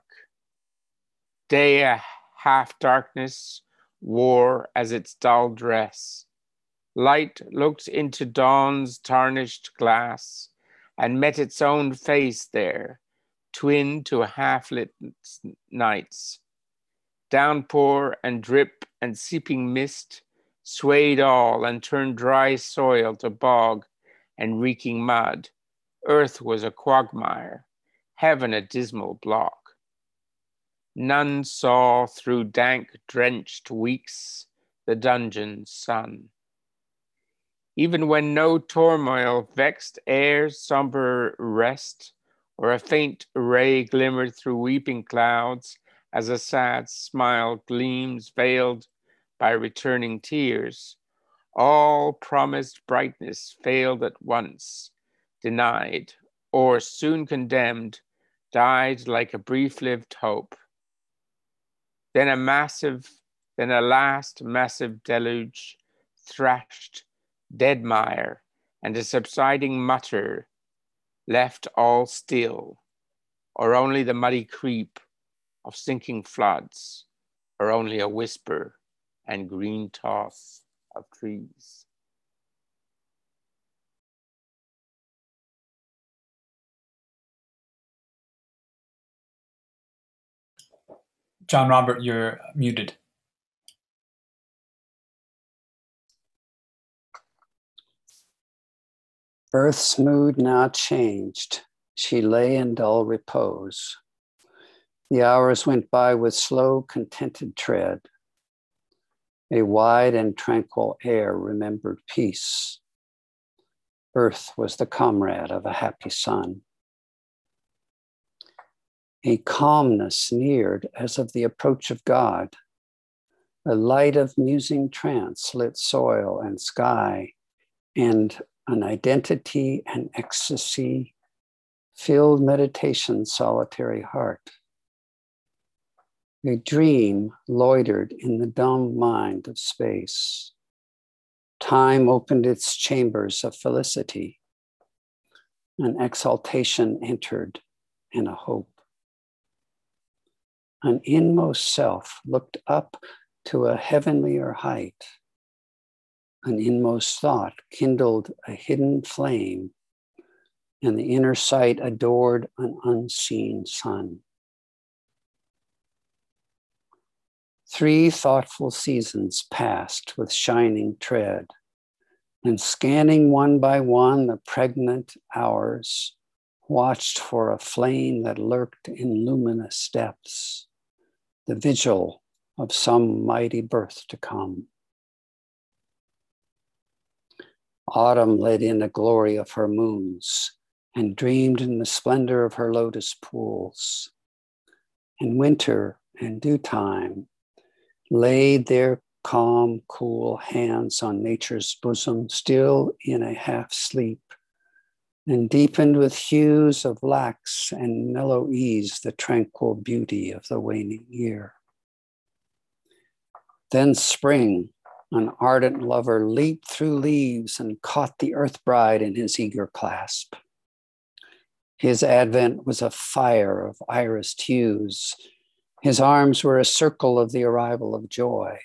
Day a half darkness wore as its dull dress. Light looked into dawn's tarnished glass and met its own face there, twin to half-lit nights. Downpour and drip and seeping mist swayed all and turned dry soil to bog and reeking mud. Earth was a quagmire, heaven a dismal block. None saw through dank, drenched weeks the dungeon's sun. Even when no turmoil vexed air's somber rest, or a faint ray glimmered through weeping clouds as a sad smile gleams veiled by returning tears, all promised brightness failed at once, denied, or soon condemned, died like a brief-lived hope. Then a massive, then a last massive deluge thrashed dead mire, and a subsiding mutter left all still, or only the muddy creep of sinking floods, or only a whisper and green toss of trees. John Robert, you're muted. Earth's mood now changed. She lay in dull repose. The hours went by with slow, contented tread. A wide and tranquil air remembered peace. Earth was the comrade of a happy sun. A calmness neared as of the approach of God. A light of musing trance lit soil and sky, and an identity and ecstasy filled meditation's solitary heart. A dream loitered in the dumb mind of space. Time opened its chambers of felicity. An exaltation entered and a hope. An inmost self looked up to a heavenlier height. An inmost thought kindled a hidden flame, and the inner sight adored an unseen sun. Three thoughtful seasons passed with shining tread, and scanning one by one the pregnant hours, watched for a flame that lurked in luminous depths, the vigil of some mighty birth to come. Autumn led in the glory of her moons and dreamed in the splendor of her lotus pools. And winter and due time laid their calm, cool hands on nature's bosom, still in a half sleep, and deepened with hues of lax and mellow ease the tranquil beauty of the waning year. Then spring, an ardent lover, leaped through leaves and caught the earth bride in his eager clasp. His advent was a fire of irised hues. His arms were a circle of the arrival of joy.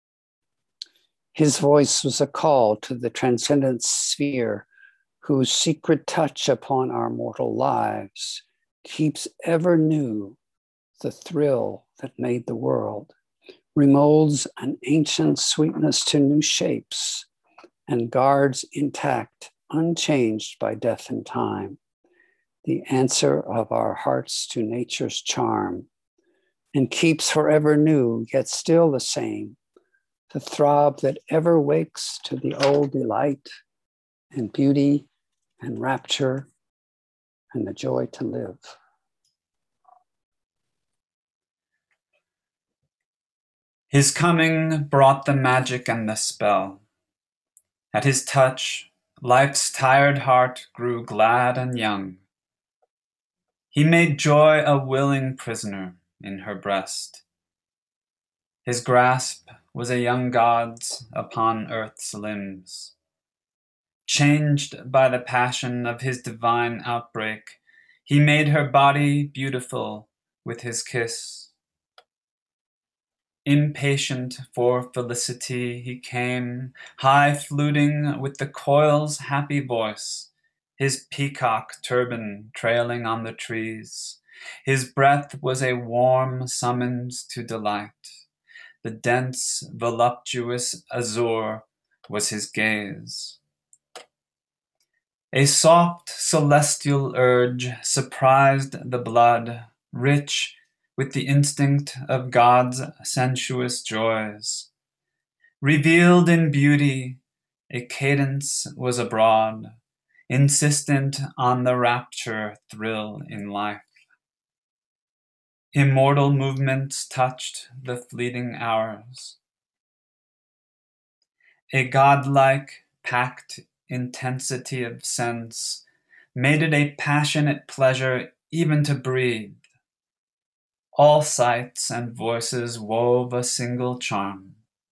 His voice was a call to the transcendent sphere, whose secret touch upon our mortal lives keeps ever new the thrill that made the world, remolds an ancient sweetness to new shapes, and guards intact, unchanged by death and time, the answer of our hearts to nature's charm, and keeps forever new, yet still the same, the throb that ever wakes to the old delight and beauty and rapture and the joy to live. His coming brought the magic and the spell. At his touch, life's tired heart grew glad and young. He made joy a willing prisoner in her breast. His grasp was a young god's upon earth's limbs. Changed by the passion of his divine outbreak, he made her body beautiful with his kiss. Impatient for felicity, he came, high fluting with the coil's happy voice, his peacock turban trailing on the trees. His breath was a warm summons to delight. The dense, voluptuous azure was his gaze. A soft, celestial urge surprised the blood, rich with the instinct of God's sensuous joys. Revealed in beauty, a cadence was abroad, insistent on the rapture thrill in life. Immortal movements touched the fleeting hours. A godlike, packed intensity of sense made it a passionate pleasure even to breathe. All sights and voices wove a single charm.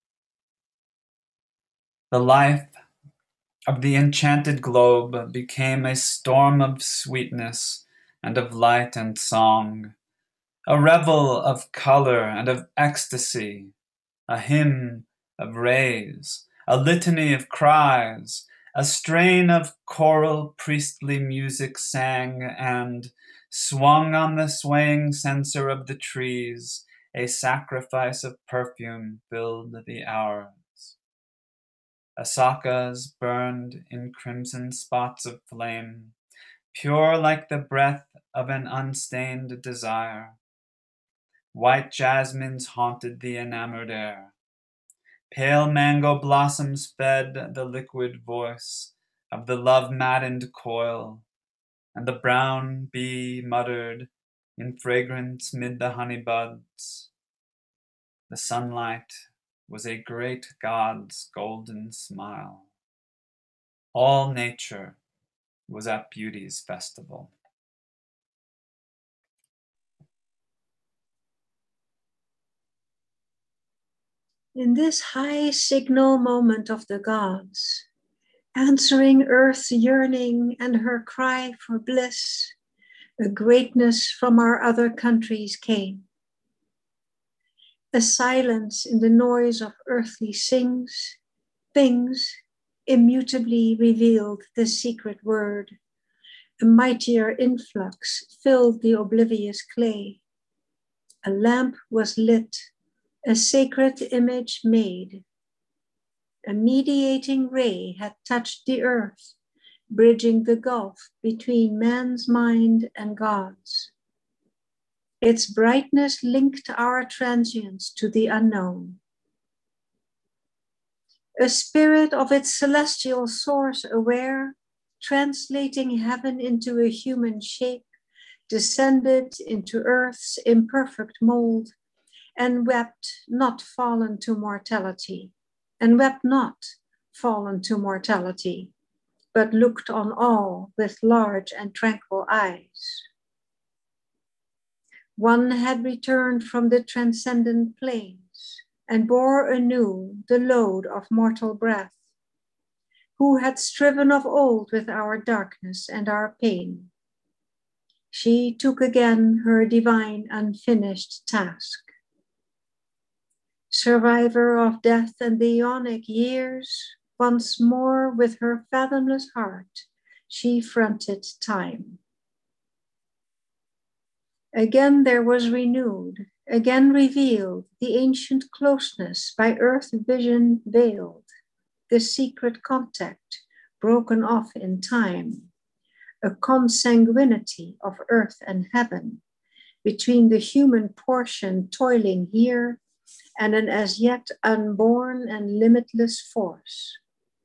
The life of the enchanted globe became a storm of sweetness and of light and song, a revel of color and of ecstasy, a hymn of rays, a litany of cries, a strain of choral priestly music sang, and, swung on the swaying censer of the trees, a sacrifice of perfume filled the hours. Asakas burned in crimson spots of flame, pure like the breath of an unstained desire. White jasmines haunted the enamored air. Pale mango blossoms fed the liquid voice of the love-maddened coil, and the brown bee muttered in fragrance mid the honey buds. The sunlight was a great god's golden smile. All nature was at beauty's festival. In this high signal moment of the gods, answering earth's yearning and her cry for bliss, a greatness from our other countries came. A silence in the noise of earthly sings, things immutably revealed the secret word. A mightier influx filled the oblivious clay. A lamp was lit, a sacred image made. A mediating ray had touched the earth, bridging the gulf between man's mind and God's. Its brightness linked our transience to the unknown. A spirit of its celestial source aware, translating heaven into a human shape, descended into earth's imperfect mold, and wept not fallen to mortality, and wept not fallen to mortality, but looked on all with large and tranquil eyes. One had returned from the transcendent plains and bore anew the load of mortal breath, who had striven of old with our darkness and our pain. She took again her divine unfinished task. Survivor of death and the Ionic years, once more with her fathomless heart, she fronted time. Again there was renewed, again revealed, the ancient closeness by earth vision veiled, the secret contact broken off in time, a consanguinity of earth and heaven between the human portion toiling here and an as yet unborn and limitless force.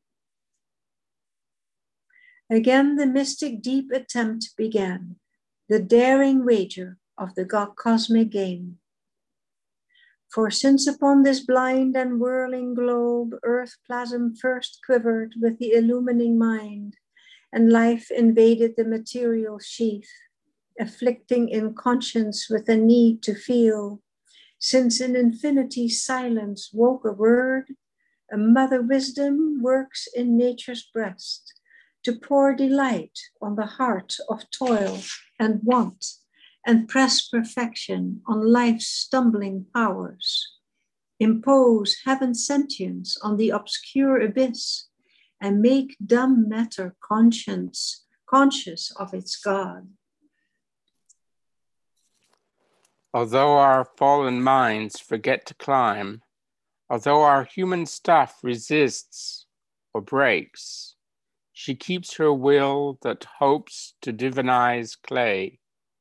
Again the mystic deep attempt began, the daring wager of the cosmic game. For since upon this blind and whirling globe, earth plasm first quivered with the illumining mind, and life invaded the material sheath, afflicting in conscience with a need to feel, since in infinity's silence woke a word, a mother wisdom works in nature's breast, to pour delight on the heart of toil and want, and press perfection on life's stumbling powers, impose heaven's sentience on the obscure abyss, and make dumb matter conscience, conscious of its God. Although our fallen minds forget to climb, although our human stuff resists or breaks, she keeps her will that hopes to divinize clay.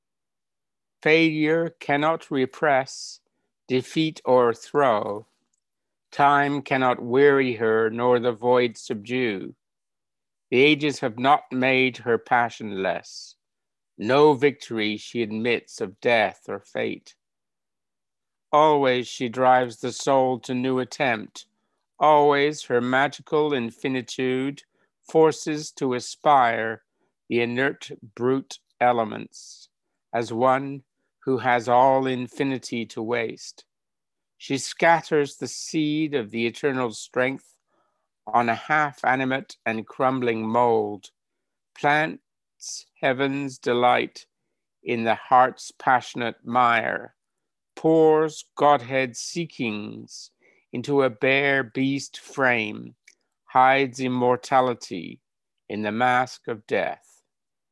Failure cannot repress, defeat o'erthrow. Time cannot weary her, nor the void subdue. The ages have not made her passion less. No victory she admits of death or fate. Always she drives the soul to new attempt. Always her magical infinitude forces to aspire the inert brute elements, as one who has all infinity to waste. She scatters the seed of the eternal strength on a half-animate and crumbling mold, plants heaven's delight in the heart's passionate mire, pours Godhead's seekings into a bare beast frame, hides immortality in the mask of death.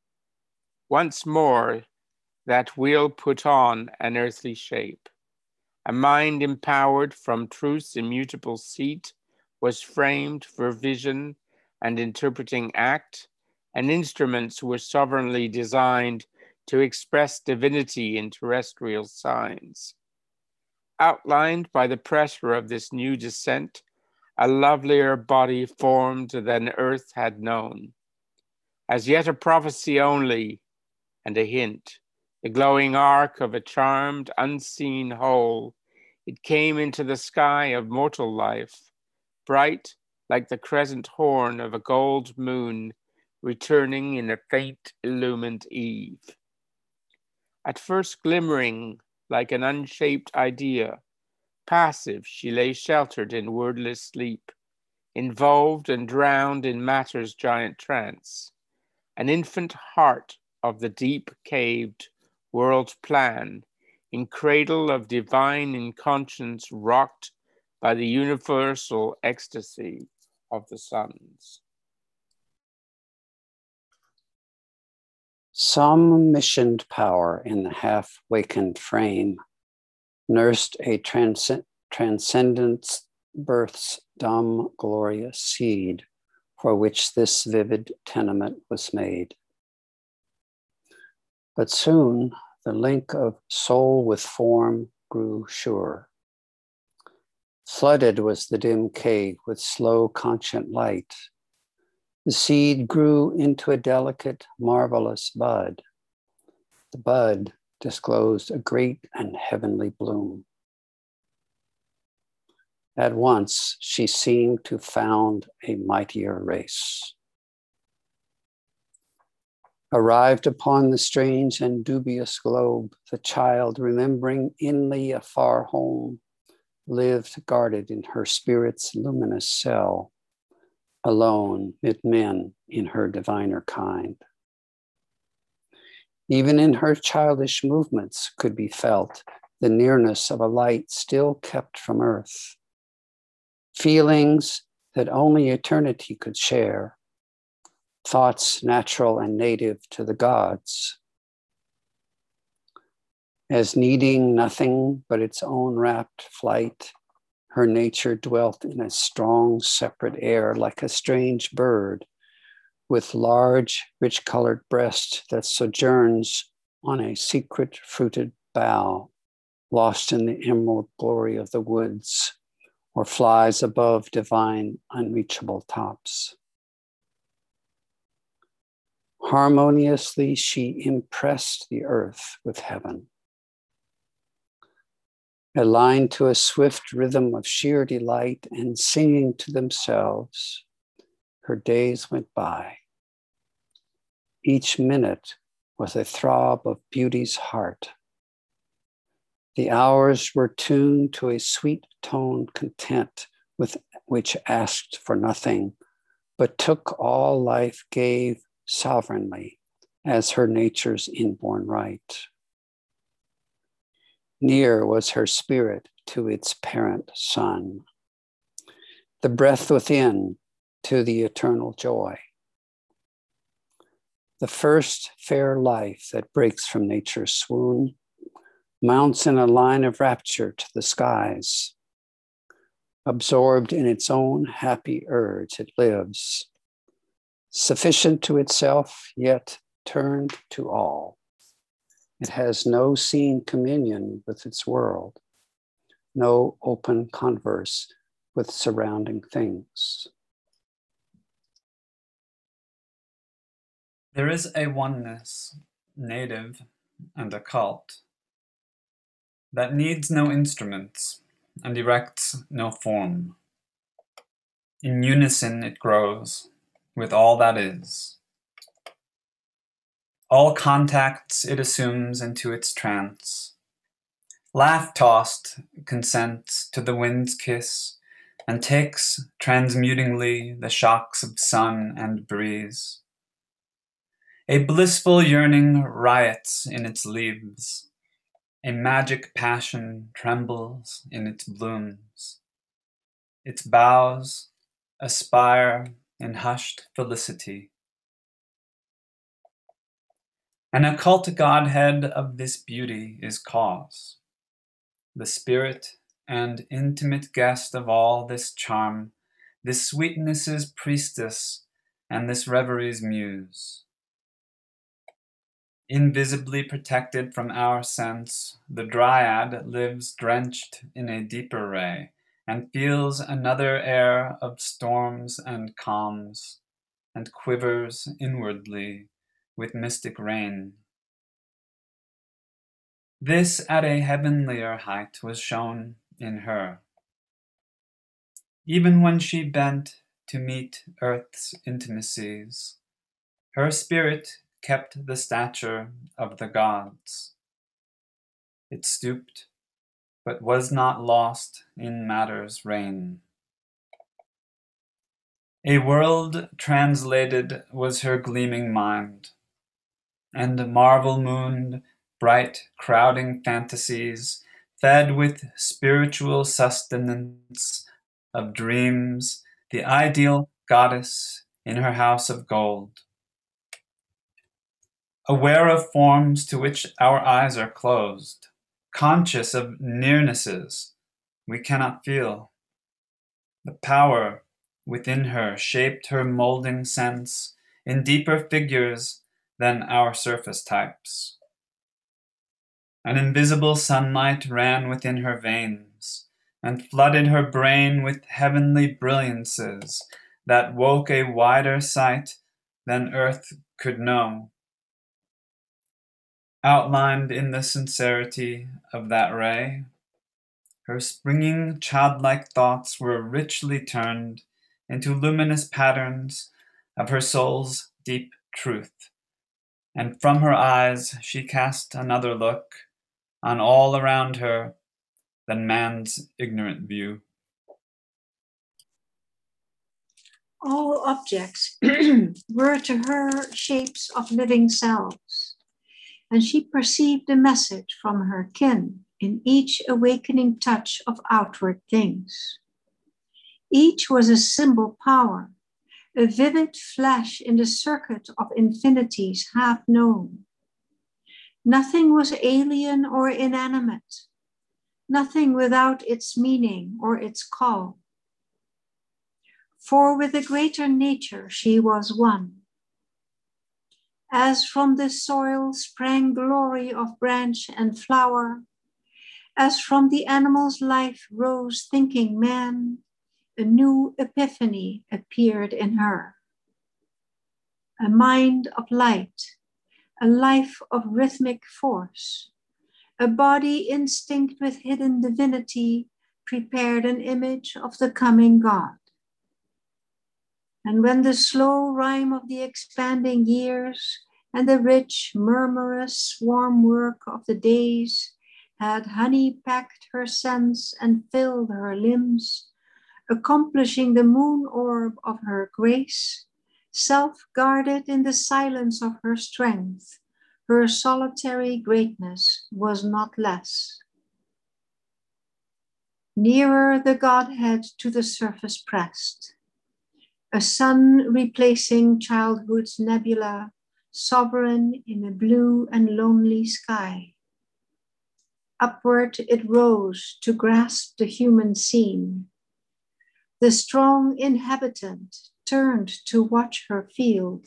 Once more, that will put on an earthly shape. A mind empowered from truth's immutable seat was framed for vision and interpreting act, and instruments were sovereignly designed to express divinity in terrestrial signs. Outlined by the pressure of this new descent, a lovelier body formed than earth had known. As yet a prophecy only and a hint, the glowing arc of a charmed, unseen whole, it came into the sky of mortal life, bright like the crescent horn of a gold moon returning in a faint illumined eve. At first glimmering like an unshaped idea, passive she lay sheltered in wordless sleep, involved and drowned in matter's giant trance, an infant heart of the deep-caved world plan, in cradle of divine inconscience rocked by the universal ecstasy of the suns. Some missioned power in the half-wakened frame nursed a transcend- transcendent birth's dumb, glorious seed for which this vivid tenement was made. But soon the link of soul with form grew sure. Flooded was the dim cave with slow, conscient light. The seed grew into a delicate, marvelous bud. The bud disclosed a great and heavenly bloom. At once, she seemed to found a mightier race. Arrived upon the strange and dubious globe, the child, remembering inly a far home, lived guarded in her spirit's luminous cell, alone mid men in her diviner kind. Even in her childish movements could be felt the nearness of a light still kept from earth, feelings that only eternity could share, thoughts natural and native to the gods. As needing nothing but its own rapt flight, her nature dwelt in a strong, separate air like a strange bird with large, rich-colored breast that sojourns on a secret fruited bough, lost in the emerald glory of the woods, or flies above divine, unreachable tops. Harmoniously, she impressed the earth with heaven. Aligned to a swift rhythm of sheer delight and singing to themselves, her days went by. Each minute was a throb of beauty's heart. The hours were tuned to a sweet toned content with which asked for nothing, but took all life gave sovereignly as her nature's inborn right. Near was her spirit to its parent sun, the breath within to the eternal joy. The first fair life that breaks from nature's swoon mounts in a line of rapture to the skies. Absorbed in its own happy urge, it lives, sufficient to itself, yet turned to all. It has no seen communion with its world, no open converse with surrounding things. There is a oneness, native and occult, that needs no instruments and erects no form. In unison it grows with all that is. All contacts it assumes into its trance. Laugh-tossed consents to the wind's kiss and takes transmutingly the shocks of sun and breeze. A blissful yearning riots in its leaves. A magic passion trembles in its blooms. Its boughs aspire in hushed felicity. An occult godhead of this beauty is cause, the spirit and intimate guest of all this charm, this sweetness's priestess and this reverie's muse. Invisibly protected from our sense, the dryad lives drenched in a deeper ray and feels another air of storms and calms, and quivers inwardly with mystic rain. This at a heavenlier height was shown in her. Even when she bent to meet earth's intimacies, her spirit kept the stature of the gods. It stooped, but was not lost in matter's reign. A world translated was her gleaming mind, and marvel-mooned, bright, crowding fantasies, fed with spiritual sustenance of dreams, the ideal goddess in her house of gold. Aware of forms to which our eyes are closed, conscious of nearnesses we cannot feel. The power within her shaped her molding sense in deeper figures than our surface types. An invisible sunlight ran within her veins and flooded her brain with heavenly brilliances that woke a wider sight than earth could know. Outlined in the sincerity of that ray, her springing childlike thoughts were richly turned into luminous patterns of her soul's deep truth, and from her eyes she cast another look on all around her than man's ignorant view. All objects were to her shapes of living selves, and she perceived a message from her kin in each awakening touch of outward things. Each was a symbol power, a vivid flash in the circuit of infinities half known. Nothing was alien or inanimate, nothing without its meaning or its call. For with the greater nature she was one. As from the soil sprang glory of branch and flower, as from the animal's life rose thinking man, a new epiphany appeared in her. A mind of light, a life of rhythmic force, a body instinct with hidden divinity prepared an image of the coming God. And when the slow rhyme of the expanding years and the rich, murmurous swarm work of the days had honey-packed her sense and filled her limbs, accomplishing the moon orb of her grace, self-guarded in the silence of her strength, her solitary greatness was not less. Nearer the Godhead to the surface pressed, a sun replacing childhood's nebula, sovereign in a blue and lonely sky. Upward it rose to grasp the human scene. The strong inhabitant turned to watch her field.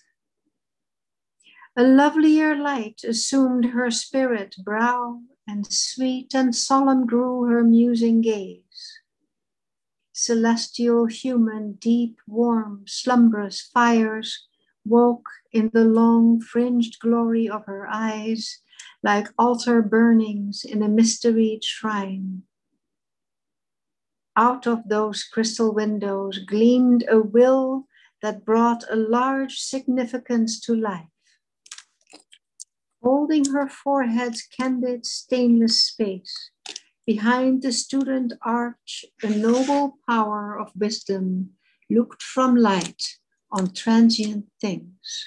A lovelier light assumed her spirit brow, and sweet and solemn grew her musing gaze. Celestial, human, deep, warm, slumberous fires woke in the long fringed glory of her eyes, like altar burnings in a mysteried shrine. Out of those crystal windows gleamed a will that brought a large significance to life. Holding her forehead's candid stainless space, behind the student arch, a noble power of wisdom looked from light on transient things.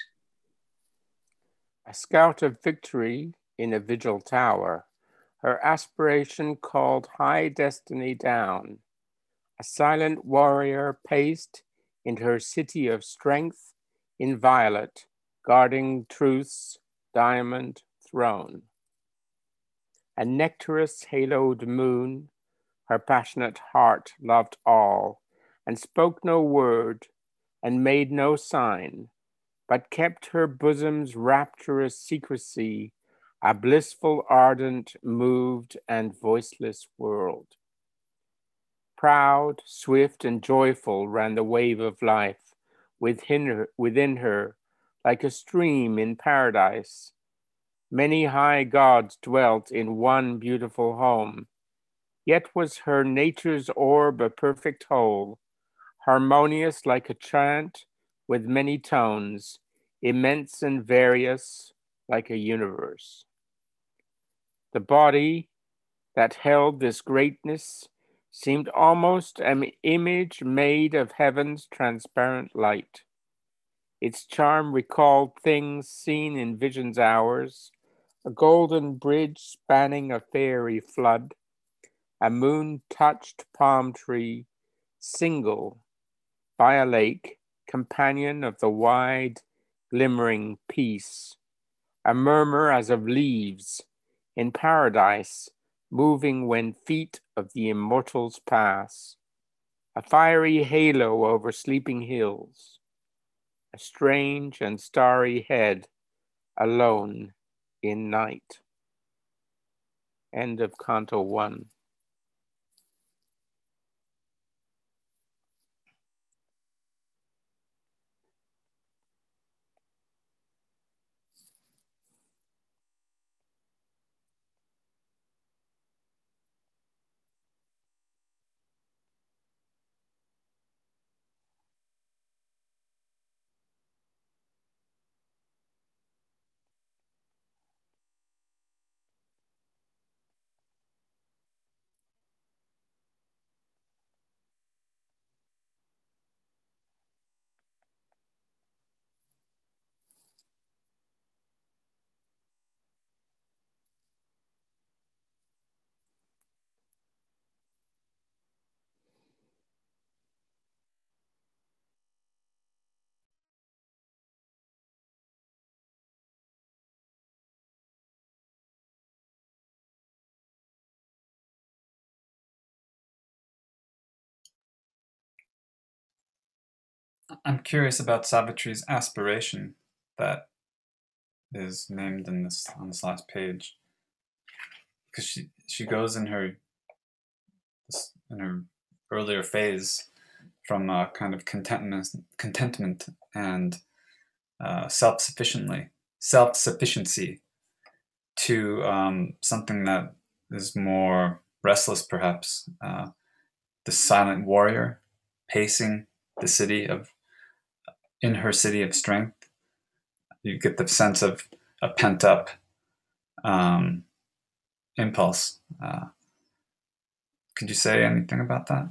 A scout of victory in a vigil tower, her aspiration called high destiny down. A silent warrior paced in her city of strength, inviolate, guarding truth's diamond throne. A nectarous haloed moon, her passionate heart loved all, and spoke no word, and made no sign, but kept her bosom's rapturous secrecy, a blissful, ardent, moved, and voiceless world. Proud, swift, and joyful ran the wave of life within her, within her, like a stream in paradise. Many high gods dwelt in one beautiful home, yet was her nature's orb a perfect whole, harmonious like a chant with many tones, immense and various like a universe. The body that held this greatness seemed almost an image made of heaven's transparent light. Its charm recalled things seen in vision's hours, a golden bridge spanning a fairy flood, a moon-touched palm tree, single by a lake, companion of the wide, glimmering peace, a murmur as of leaves in paradise, moving when feet of the immortals pass, a fiery halo over sleeping hills, a strange and starry head alone in night. End of Canto one. I'm curious about Savitri's aspiration that is named in this on this last page, because she she goes in her in her earlier phase from a kind of contentment contentment and uh, self-sufficiently self-sufficiency to um, something that is more restless, perhaps. Uh, the silent warrior pacing the city of in her city of strength. You get the sense of a pent-up um, impulse. Uh, could you say anything about that?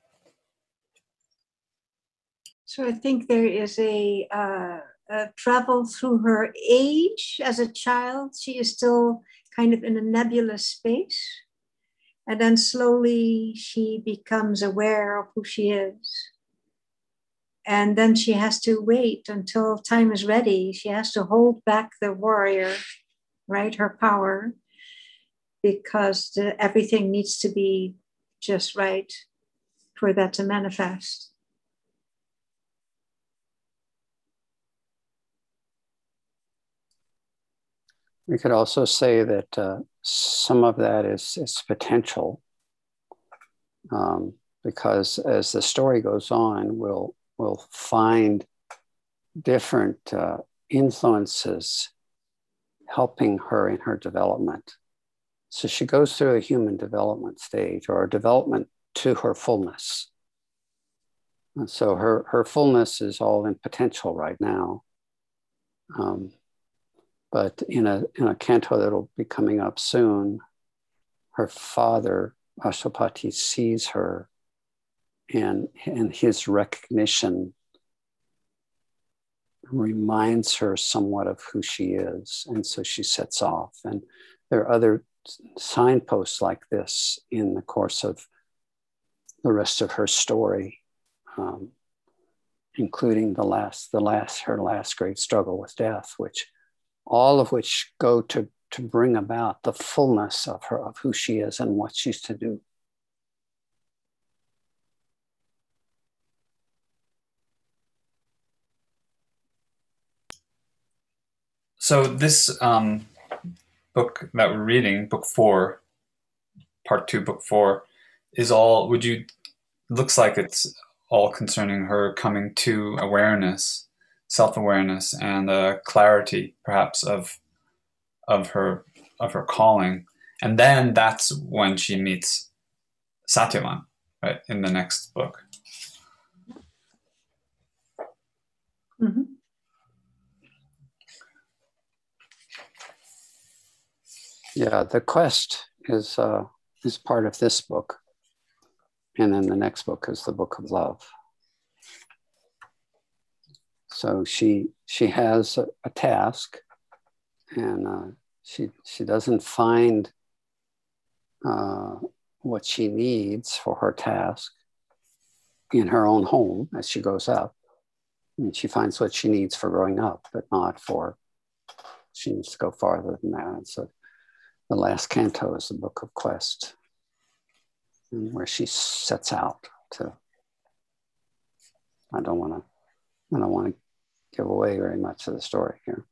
So I think there is a, uh, a travel through her age. As a child, she is still kind of in a nebulous space. And then slowly she becomes aware of who she is. And then she has to wait until time is ready. She has to hold back the warrior, right? Her power, because the, everything needs to be just right for that to manifest. We could also say that uh, some of that is, is potential, um, because as the story goes on, we'll, we'll find different uh, influences helping her in her development. So she goes through a human development stage, or a development to her fullness. And so her, her fullness is all in potential right now. Um, But in a, in a canto that'll be coming up soon, her father, Ashwapati, sees her, and, and his recognition reminds her somewhat of who she is. And so she sets off. And there are other signposts like this in the course of the rest of her story, um, including the last, the last, her last great struggle with death, which all of which go to, to bring about the fullness of her, of who she is and what she's to do. So this um, book that we're reading, book four, part two, book four, is all, would you, looks like it's all concerning her coming to awareness, self-awareness, and uh, clarity, perhaps, of of her of her calling. And then that's when she meets Satyavan, right, in the next book. Mm-hmm. Yeah, the quest is uh, is part of this book. And then the next book is the book of love. So she she has a, a task, and uh, she she doesn't find uh, what she needs for her task in her own home as she goes up. And she finds what she needs for growing up, but not for, she needs to go farther than that. And so the last canto is the book of quest, where she sets out to, I don't want to, I don't want to give away very much of the story here.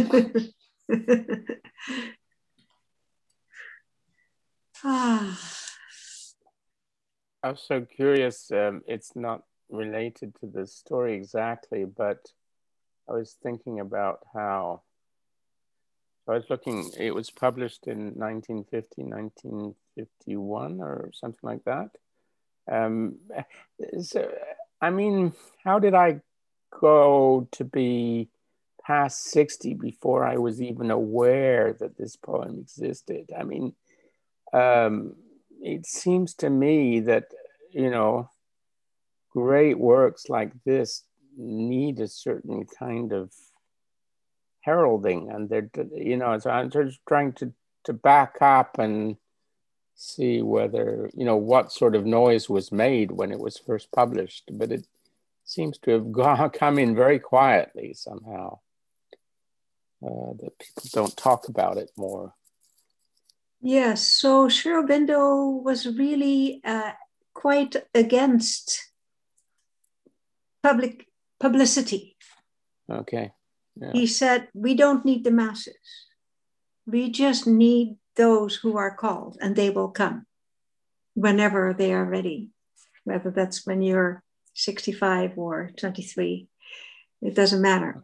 ah. I was so curious. Um, it's not related to the story exactly, but I was thinking about how, I was looking, it was published in nineteen fifty, nineteen fifty-one or something like that. Um, so, I mean, how did I go to be past sixty before I was even aware that this poem existed? I mean, um, it seems to me that, you know, great works like this need a certain kind of heralding, and they're, you know, so I'm just trying to, to back up and see whether, you know, what sort of noise was made when it was first published, but it seems to have gone, come in very quietly somehow, uh, that people don't talk about it more. Yes, so Sri Aurobindo was really uh, quite against public publicity. Okay. Yeah. He said, we don't need the masses. We just need those who are called, and they will come whenever they are ready, whether that's when you're sixty-five or twenty-three. It doesn't matter.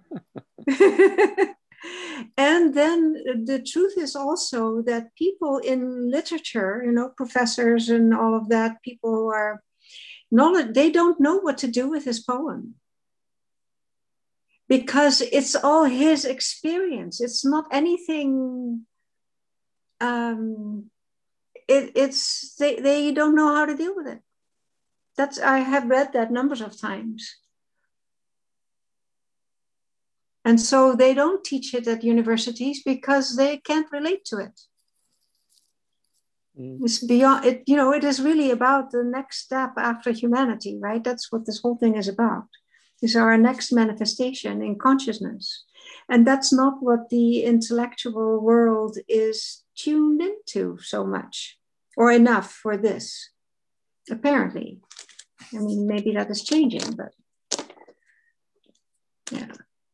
And then the truth is also that people in literature, you know, professors and all of that, people who are knowledge, they don't know what to do with his poem. Because it's all his experience. It's not anything, um, it, it's, they, they don't know how to deal with it. That's, I have read that numbers of times. And so they don't teach it at universities because they can't relate to it. Mm. It's beyond it, you know, it is really about the next step after humanity, right? That's what this whole thing is about. Is our next manifestation in consciousness. And that's not what the intellectual world is tuned into so much, or enough for this, apparently. I mean, maybe that is changing, but yeah.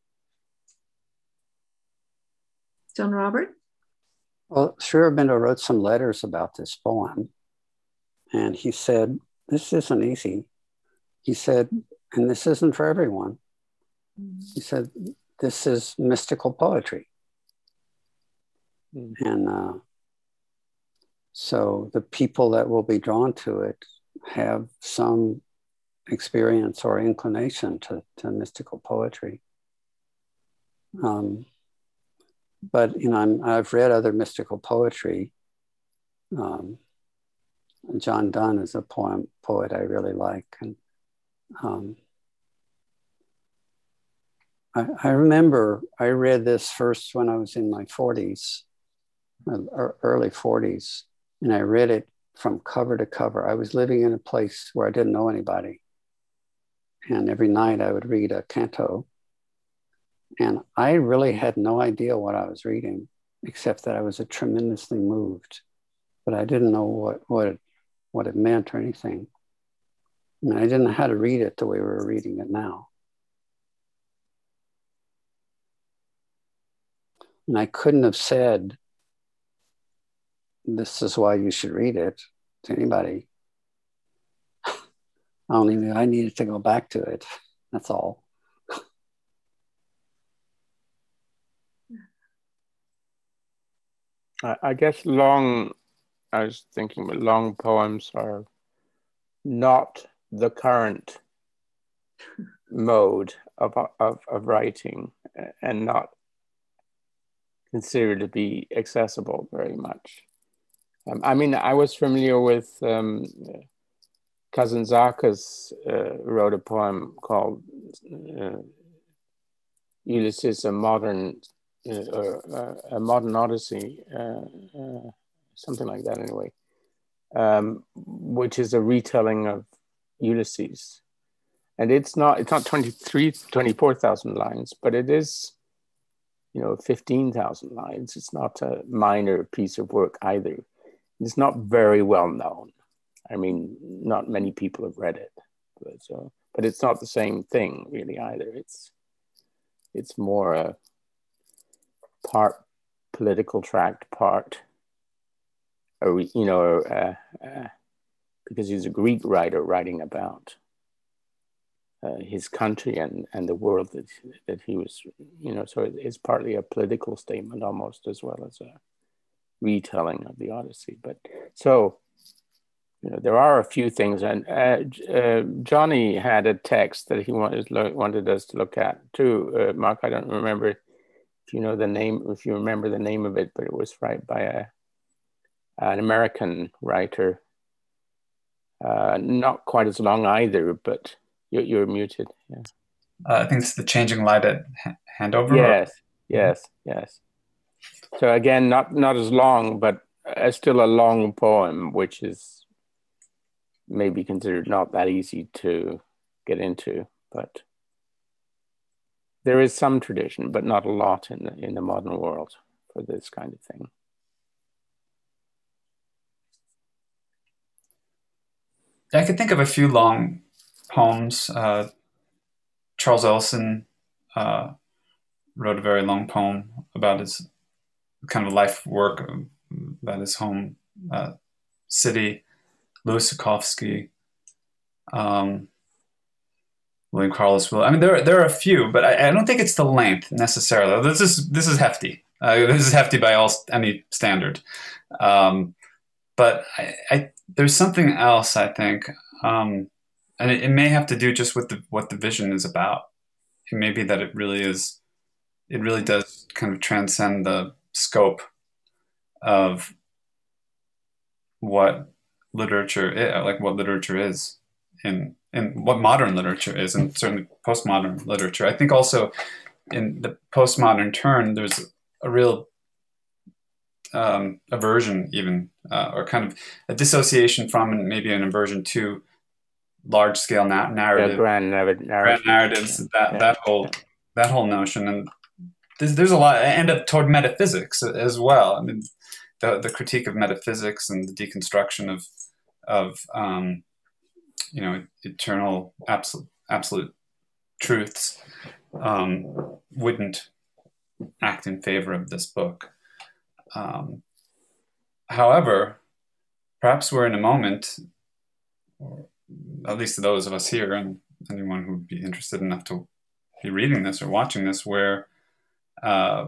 John Robert? Well, Sri Aurobindo wrote some letters about this poem, and he said, this isn't easy. He said, and this isn't for everyone. Mm-hmm. He said, this is mystical poetry. Mm-hmm. And uh, so the people that will be drawn to it have some experience or inclination to, to mystical poetry. Um, but, you know, I'm, I've read other mystical poetry. Um, John Donne is a poem poet I really like. And um, I, I remember I read this first when I was in my forties, early forties, and I read it from cover to cover. I was living in a place where I didn't know anybody. And every night I would read a canto. And I really had no idea what I was reading, except that I was tremendously moved. But I didn't know what, what, it, what it meant or anything. And I didn't know how to read it the way we were reading it now. And I couldn't have said, this is why you should read it to anybody. I only knew I needed to go back to it. That's all. I guess long, I was thinking, but long poems are not the current mode of, of, of writing, and not considered to be accessible very much. Um, I mean, I was familiar with um, Kazantzakis uh, wrote a poem called uh, Ulysses, a modern uh, or uh, a modern Odyssey, uh, uh, something like that anyway, um, which is a retelling of Ulysses. And it's not, it's not twenty-three, twenty-four thousand lines, but it is, you know, fifteen thousand lines. It's not a minor piece of work either. It's not very well known. I mean, not many people have read it, but, so, but it's not the same thing really either. It's, it's more a part political tract, part, or, you know, uh, uh, because he's a Greek writer writing about uh, his country and, and the world that, that he was, you know, so it's partly a political statement almost as well as a retelling of the Odyssey. But so, you know, there are a few things, and uh, uh, Johnny had a text that he wanted wanted us to look at too. Uh, Mark, I don't remember if you know the name, if you remember the name of it, but it was right by a an American writer. Uh, not quite as long either, but you're, you're muted. Yeah. Uh, I think it's The Changing Light at Handover. Yes, or... yes, yes. So again, not not as long, but uh, still a long poem, which is maybe considered not that easy to get into, but there is some tradition, but not a lot in the, in the modern world for this kind of thing. I could think of a few long poems. Uh, Charles Ellison uh, wrote a very long poem about his kind of life work, about his home uh, city. Louis Zukofsky, um, William Carlos Will. I mean, there there are a few, but I, I don't think it's the length necessarily. This is this is hefty. Uh, this is hefty by all any standard. Um, but I, I, there's something else, I think, um, and it, it may have to do just with the what the vision is about. It may be that it really is. It really does kind of transcend the scope of what literature is, like what literature is in in what modern literature is, and certainly postmodern literature. I think also in the postmodern turn, there's a real um, aversion, even uh, or kind of a dissociation from, and maybe an aversion to large-scale na- narrative, yeah, grand, narrative, grand narratives. Yeah. That yeah. that whole that whole notion, and there's, there's a lot. I end up toward metaphysics as well. I mean, the the critique of metaphysics and the deconstruction of of um, you know, eternal absolute absolute truths um, wouldn't act in favor of this book. Um, however, perhaps we're in a moment, or at least those of us here and anyone who would be interested enough to be reading this or watching this, where uh,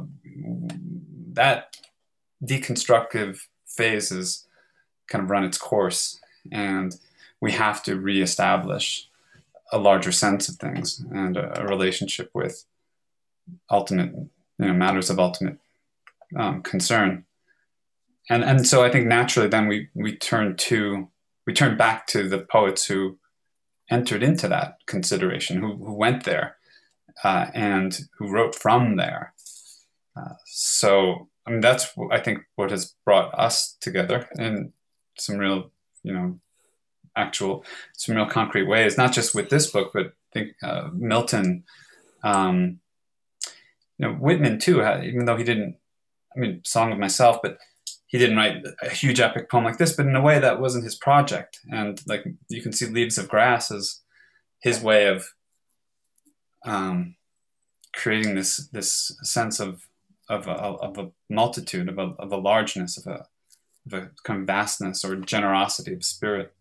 that deconstructive phase has kind of run its course, and we have to reestablish a larger sense of things and a, a relationship with ultimate, you know, matters of ultimate um, concern. And and so I think naturally then we we turn to we turn back to the poets who entered into that consideration, who who went there uh, and who wrote from there. Uh, so I mean that's I think what has brought us together in some real, you know, actual, some real concrete ways, not just with this book, but I think uh, Milton, um, you know, Whitman too, had, even though he didn't, I mean, Song of Myself, but he didn't write a huge epic poem like this, but in a way that wasn't his project. And like, you can see Leaves of Grass as his way of um, creating this, this sense of, of a, of a multitude, of a, of a largeness, of a, of a kind of vastness or generosity of spirit.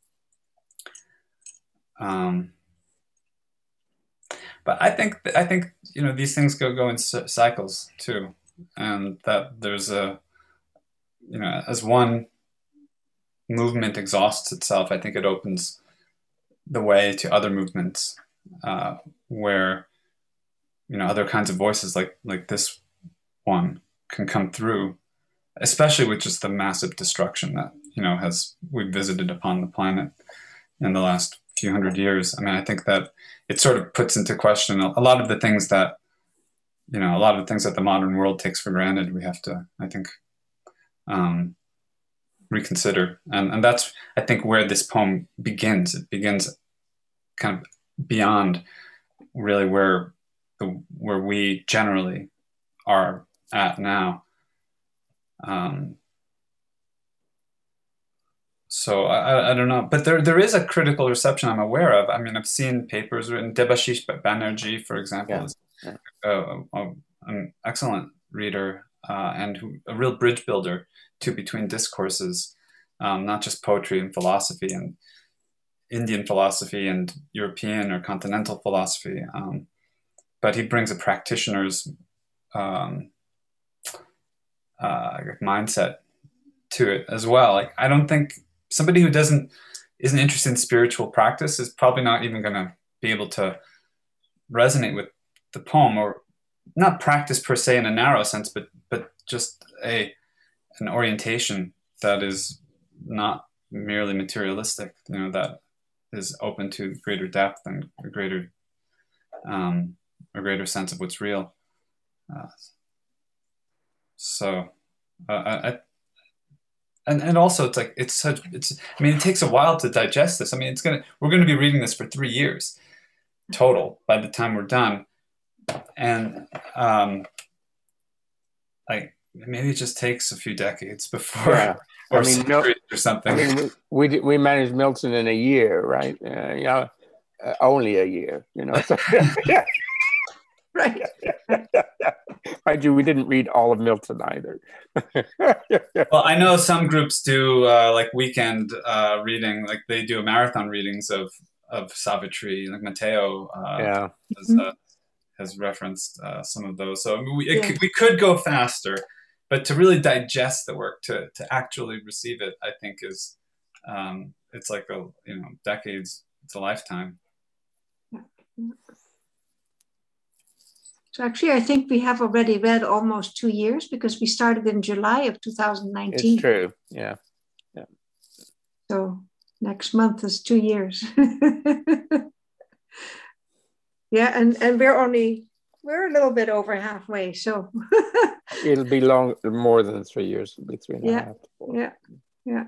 Um, but I think I think you know these things go go in cycles too, and that there's a you know as one movement exhausts itself, I think it opens the way to other movements uh, where you know other kinds of voices like like this one can come through, especially with just the massive destruction that you know has we've visited upon the planet in the last few hundred years. I mean, I think that it sort of puts into question a, a lot of the things that, you know, a lot of the things that the modern world takes for granted. We have to, I think, um, reconsider. And, and that's, I think, where this poem begins. It begins kind of beyond really where the, where we generally are at now. Um, So I, I don't know, but there there is a critical reception I'm aware of. I mean, I've seen papers written. Debashish Banerjee, for example, yeah. is yeah. A, a, an excellent reader uh, and who, a real bridge builder too between discourses, um, not just poetry and philosophy and Indian philosophy and European or continental philosophy, um, but he brings a practitioner's um, uh, mindset to it as well. Like I don't think. Somebody who doesn't isn't interested in spiritual practice is probably not even going to be able to resonate with the poem, or not practice per se in a narrow sense, but but just a an orientation that is not merely materialistic. You know, that is open to greater depth and a greater um, a greater sense of what's real. Uh, so uh, I. And and also it's like it's such it's I mean it takes a while to digest this. I mean it's gonna we're gonna be reading this for three years total by the time we're done, and um, like maybe it just takes a few decades before yeah. or, I mean, Mil- or something. I mean we we, we managed Milton in a year, right? Uh, you know, uh, only a year, you know. So, Right. mind you, we didn't read all of Milton either. Well, I know some groups do uh, like weekend uh, reading, like they do marathon readings of of Savitri, like Matteo uh, Yeah. has, uh, has referenced uh, some of those. So I mean, we it, Yeah. we could go faster, but to really digest the work, to to actually receive it, I think is um, it's like a you know decades, it's a lifetime. So actually, I think we have already read almost two years because we started in July of two thousand nineteen. It's true. Yeah. Yeah. So next month is two years. Yeah, and, and we're only, we're a little bit over halfway. So It'll be long, more than three years. It'll be three and yeah, a half. to four. yeah, yeah.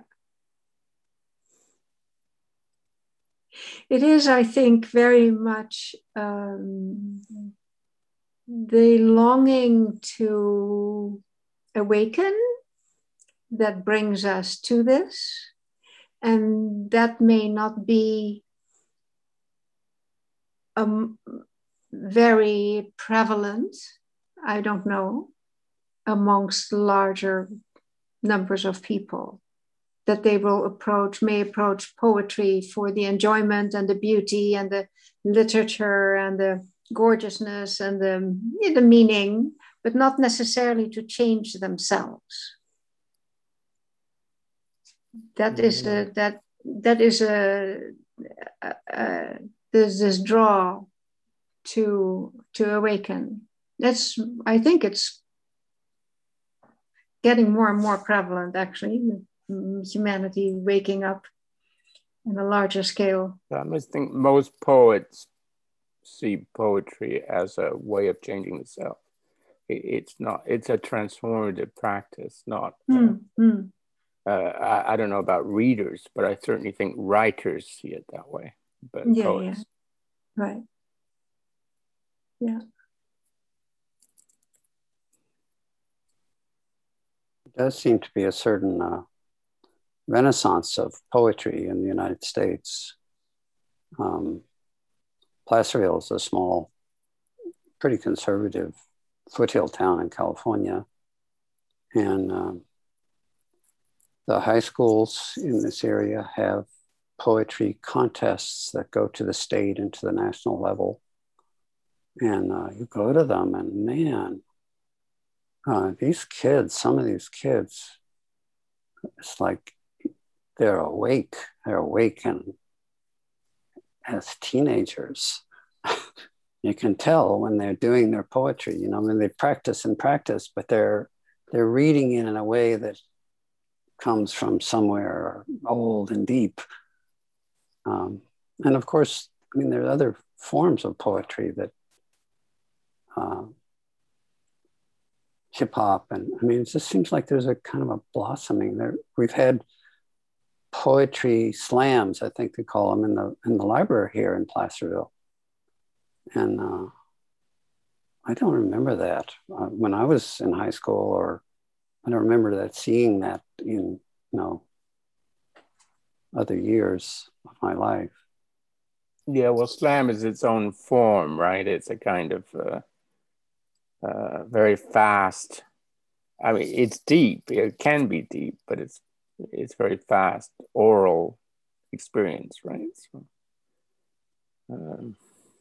It is, I think, very much um, the longing to awaken that brings us to this. And that may not be um, very prevalent, I don't know, amongst larger numbers of people, that they will approach, may approach poetry for the enjoyment and the beauty and the literature and the gorgeousness and the, the meaning, but not necessarily to change themselves. That is a, that that is a, a, a there's this draw to to awaken. That's, I think it's getting more and more prevalent, actually, humanity waking up on a larger scale. I must think most poets see poetry as a way of changing the self. It, it's not, it's a transformative practice, not Mm, mm. Uh, I, I don't know about readers, but I certainly think writers see it that way. But Yeah, poets. yeah, right. Yeah. There does seem to be a certain uh, renaissance of poetry in the United States. Um, Placerville is a small, pretty conservative foothill town in California. And um, the high schools in this area have poetry contests that go to the state and to the national level. And uh, you go to them and man, uh, these kids, some of these kids, it's like they're awake, they're awake and as teenagers. You can tell when they're doing their poetry, you know, I mean, they practice and practice, but they're they're reading it in a way that comes from somewhere old and deep. Um, and of course, I mean, there are other forms of poetry that uh, hip hop, and I mean, it just seems like there's a kind of a blossoming there. We've had poetry slams, I think they call them, in the in the library here in Placerville. And uh, I don't remember that uh, when I was in high school, or I don't remember that seeing that in, you know, other years of my life. Yeah, well, slam is its own form, right? It's a kind of uh, uh, very fast. I mean, it's deep. It can be deep, but it's it's very fast oral experience, right? So, um,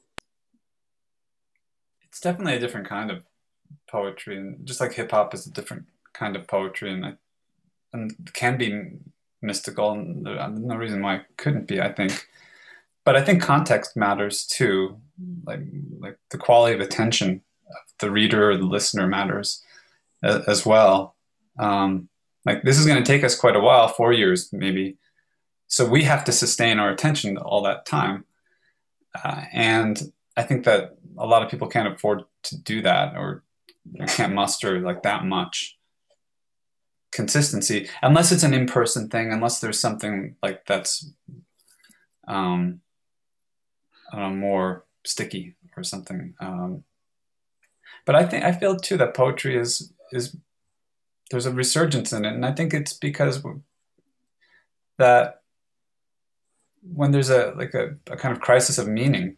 It's definitely a different kind of poetry, and just like hip hop is a different kind of poetry, and I, and can be mystical, and there's no reason why it couldn't be, I think. But I think context matters too, like like the quality of attention of the reader or the listener matters as, as well. Um, like this is going to take us quite a while, four years maybe, so we have to sustain our attention all that time, uh, and I think that a lot of people can't afford to do that, or can't muster like that much consistency unless it's an in-person thing, unless there's something like that's um, I don't know, more sticky or something. Um, but I think I feel too that poetry is is there's a resurgence in it, and I think it's because that when there's a like a, a kind of crisis of meaning,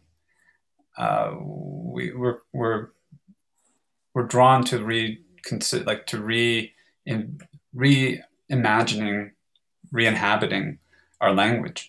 uh, we we're we're we're drawn to re like to re in reimagining, re-inhabiting our language,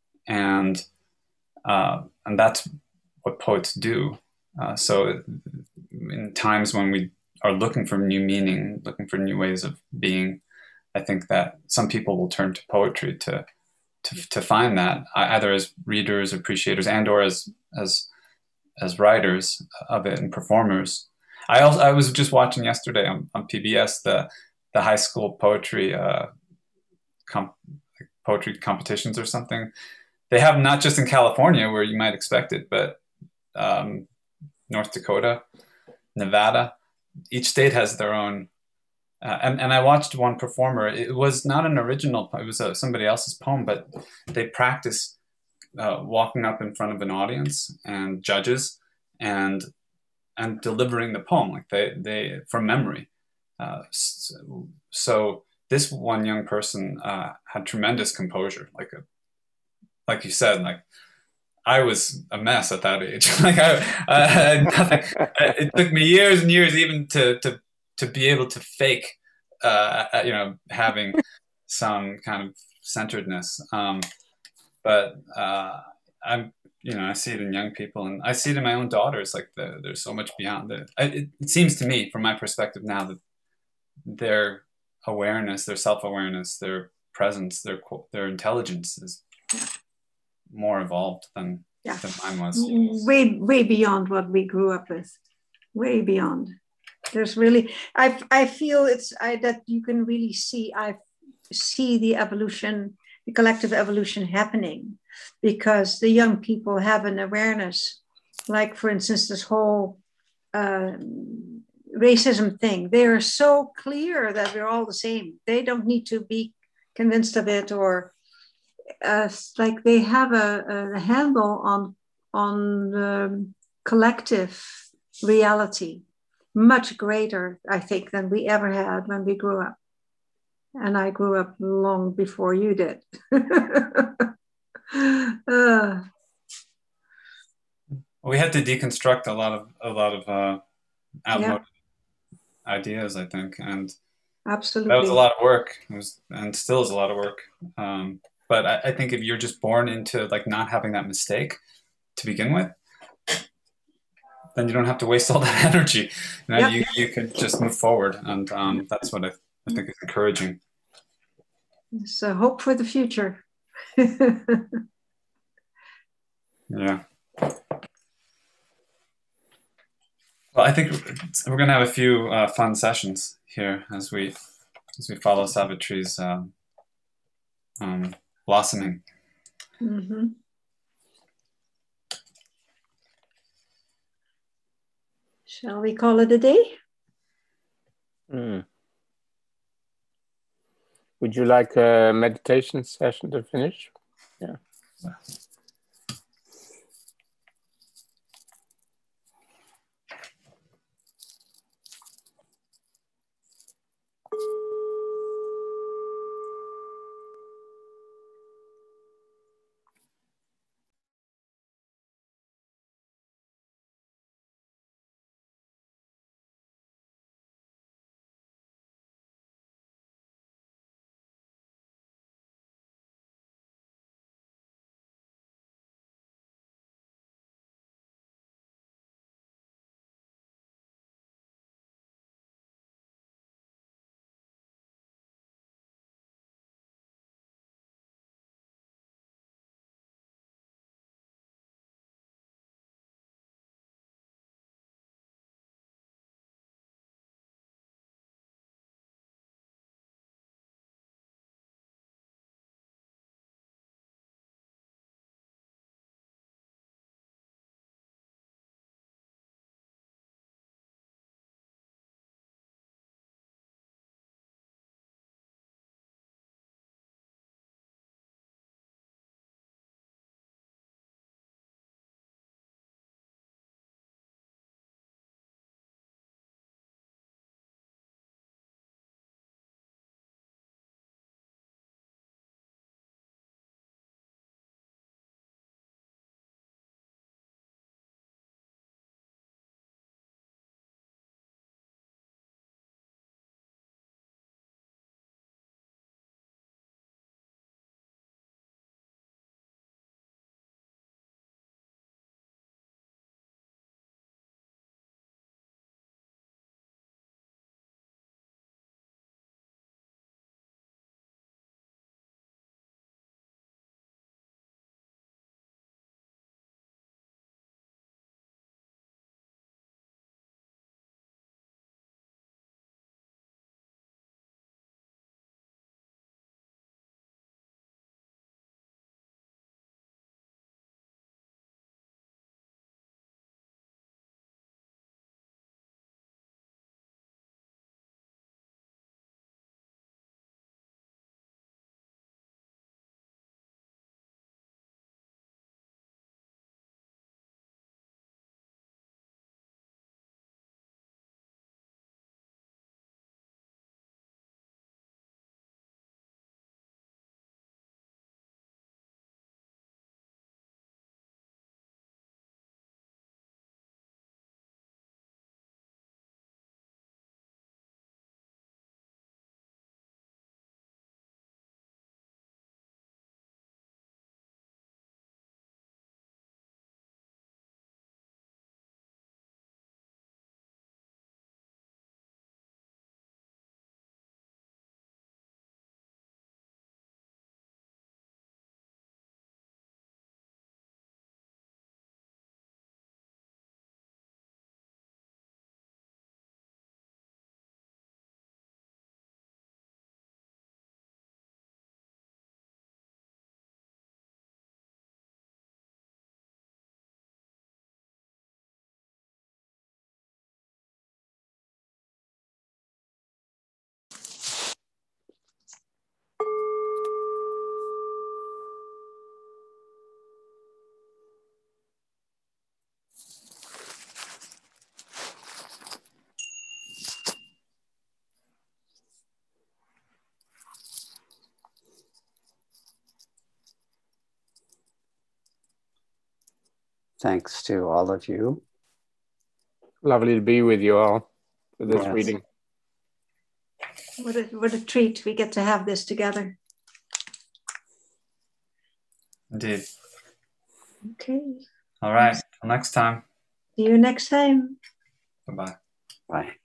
and uh, and that's what poets do. Uh, so in times when we are looking for new meaning, looking for new ways of being, I think that some people will turn to poetry to to, to find that, either as readers, appreciators, and or as as as writers of it and performers. I also I was just watching yesterday on, on P B S the the high school poetry uh, comp, poetry competitions or something. They have not just in California where you might expect it, but um, North Dakota, Nevada. Each state has their own. Uh, and, and I watched one performer. It was not an original. It was uh, somebody else's poem, but they practice uh, walking up in front of an audience and judges and and delivering the poem like they they from memory. Uh, so, so this one young person uh, had tremendous composure, like a like you said, like I was a mess at that age. like I, I had nothing. It took me years and years even to to to be able to fake, uh, you know, having some kind of centeredness. Um, but uh, I'm, you know, I see it in young people, and I see it in my own daughters. Like the, there's so much beyond it. It, it seems to me, from my perspective now, that their awareness, their self-awareness, their presence, their their intelligence is more evolved than, yeah. than mine was. Way, way beyond what we grew up with. Way beyond. There's really, I, I feel it's I, that you can really see, I see the evolution, the collective evolution happening, because the young people have an awareness. Like, for instance, this whole uh, racism thing. They are so clear that we're all the same. They don't need to be convinced of it, or uh, like they have a, a handle on on um, collective reality, much greater, I think, than we ever had when we grew up. And I grew up long before you did. uh, we had to deconstruct a lot of a lot of uh, outmoded yeah. ideas, I think, and absolutely that was a lot of work. It was, and still is a lot of work. Um, but I, I think if you're just born into like not having that mistake to begin with, then you don't have to waste all that energy. You know, yep. you you can just move forward, and um, that's what I, I think is encouraging. So hope for the future. Yeah. Well, I think we're going to have a few uh, fun sessions here as we as we follow Savitri's um, um, blossoming. Mm-hmm. Shall we call it a day? Mm. Would you like a meditation session to finish? Yeah. Thanks to all of you. Lovely to be with you all for this Yes. reading. What a, what a treat we get to have this together. Indeed. Okay. All right. Till next time. See you next time. Bye-bye. Bye.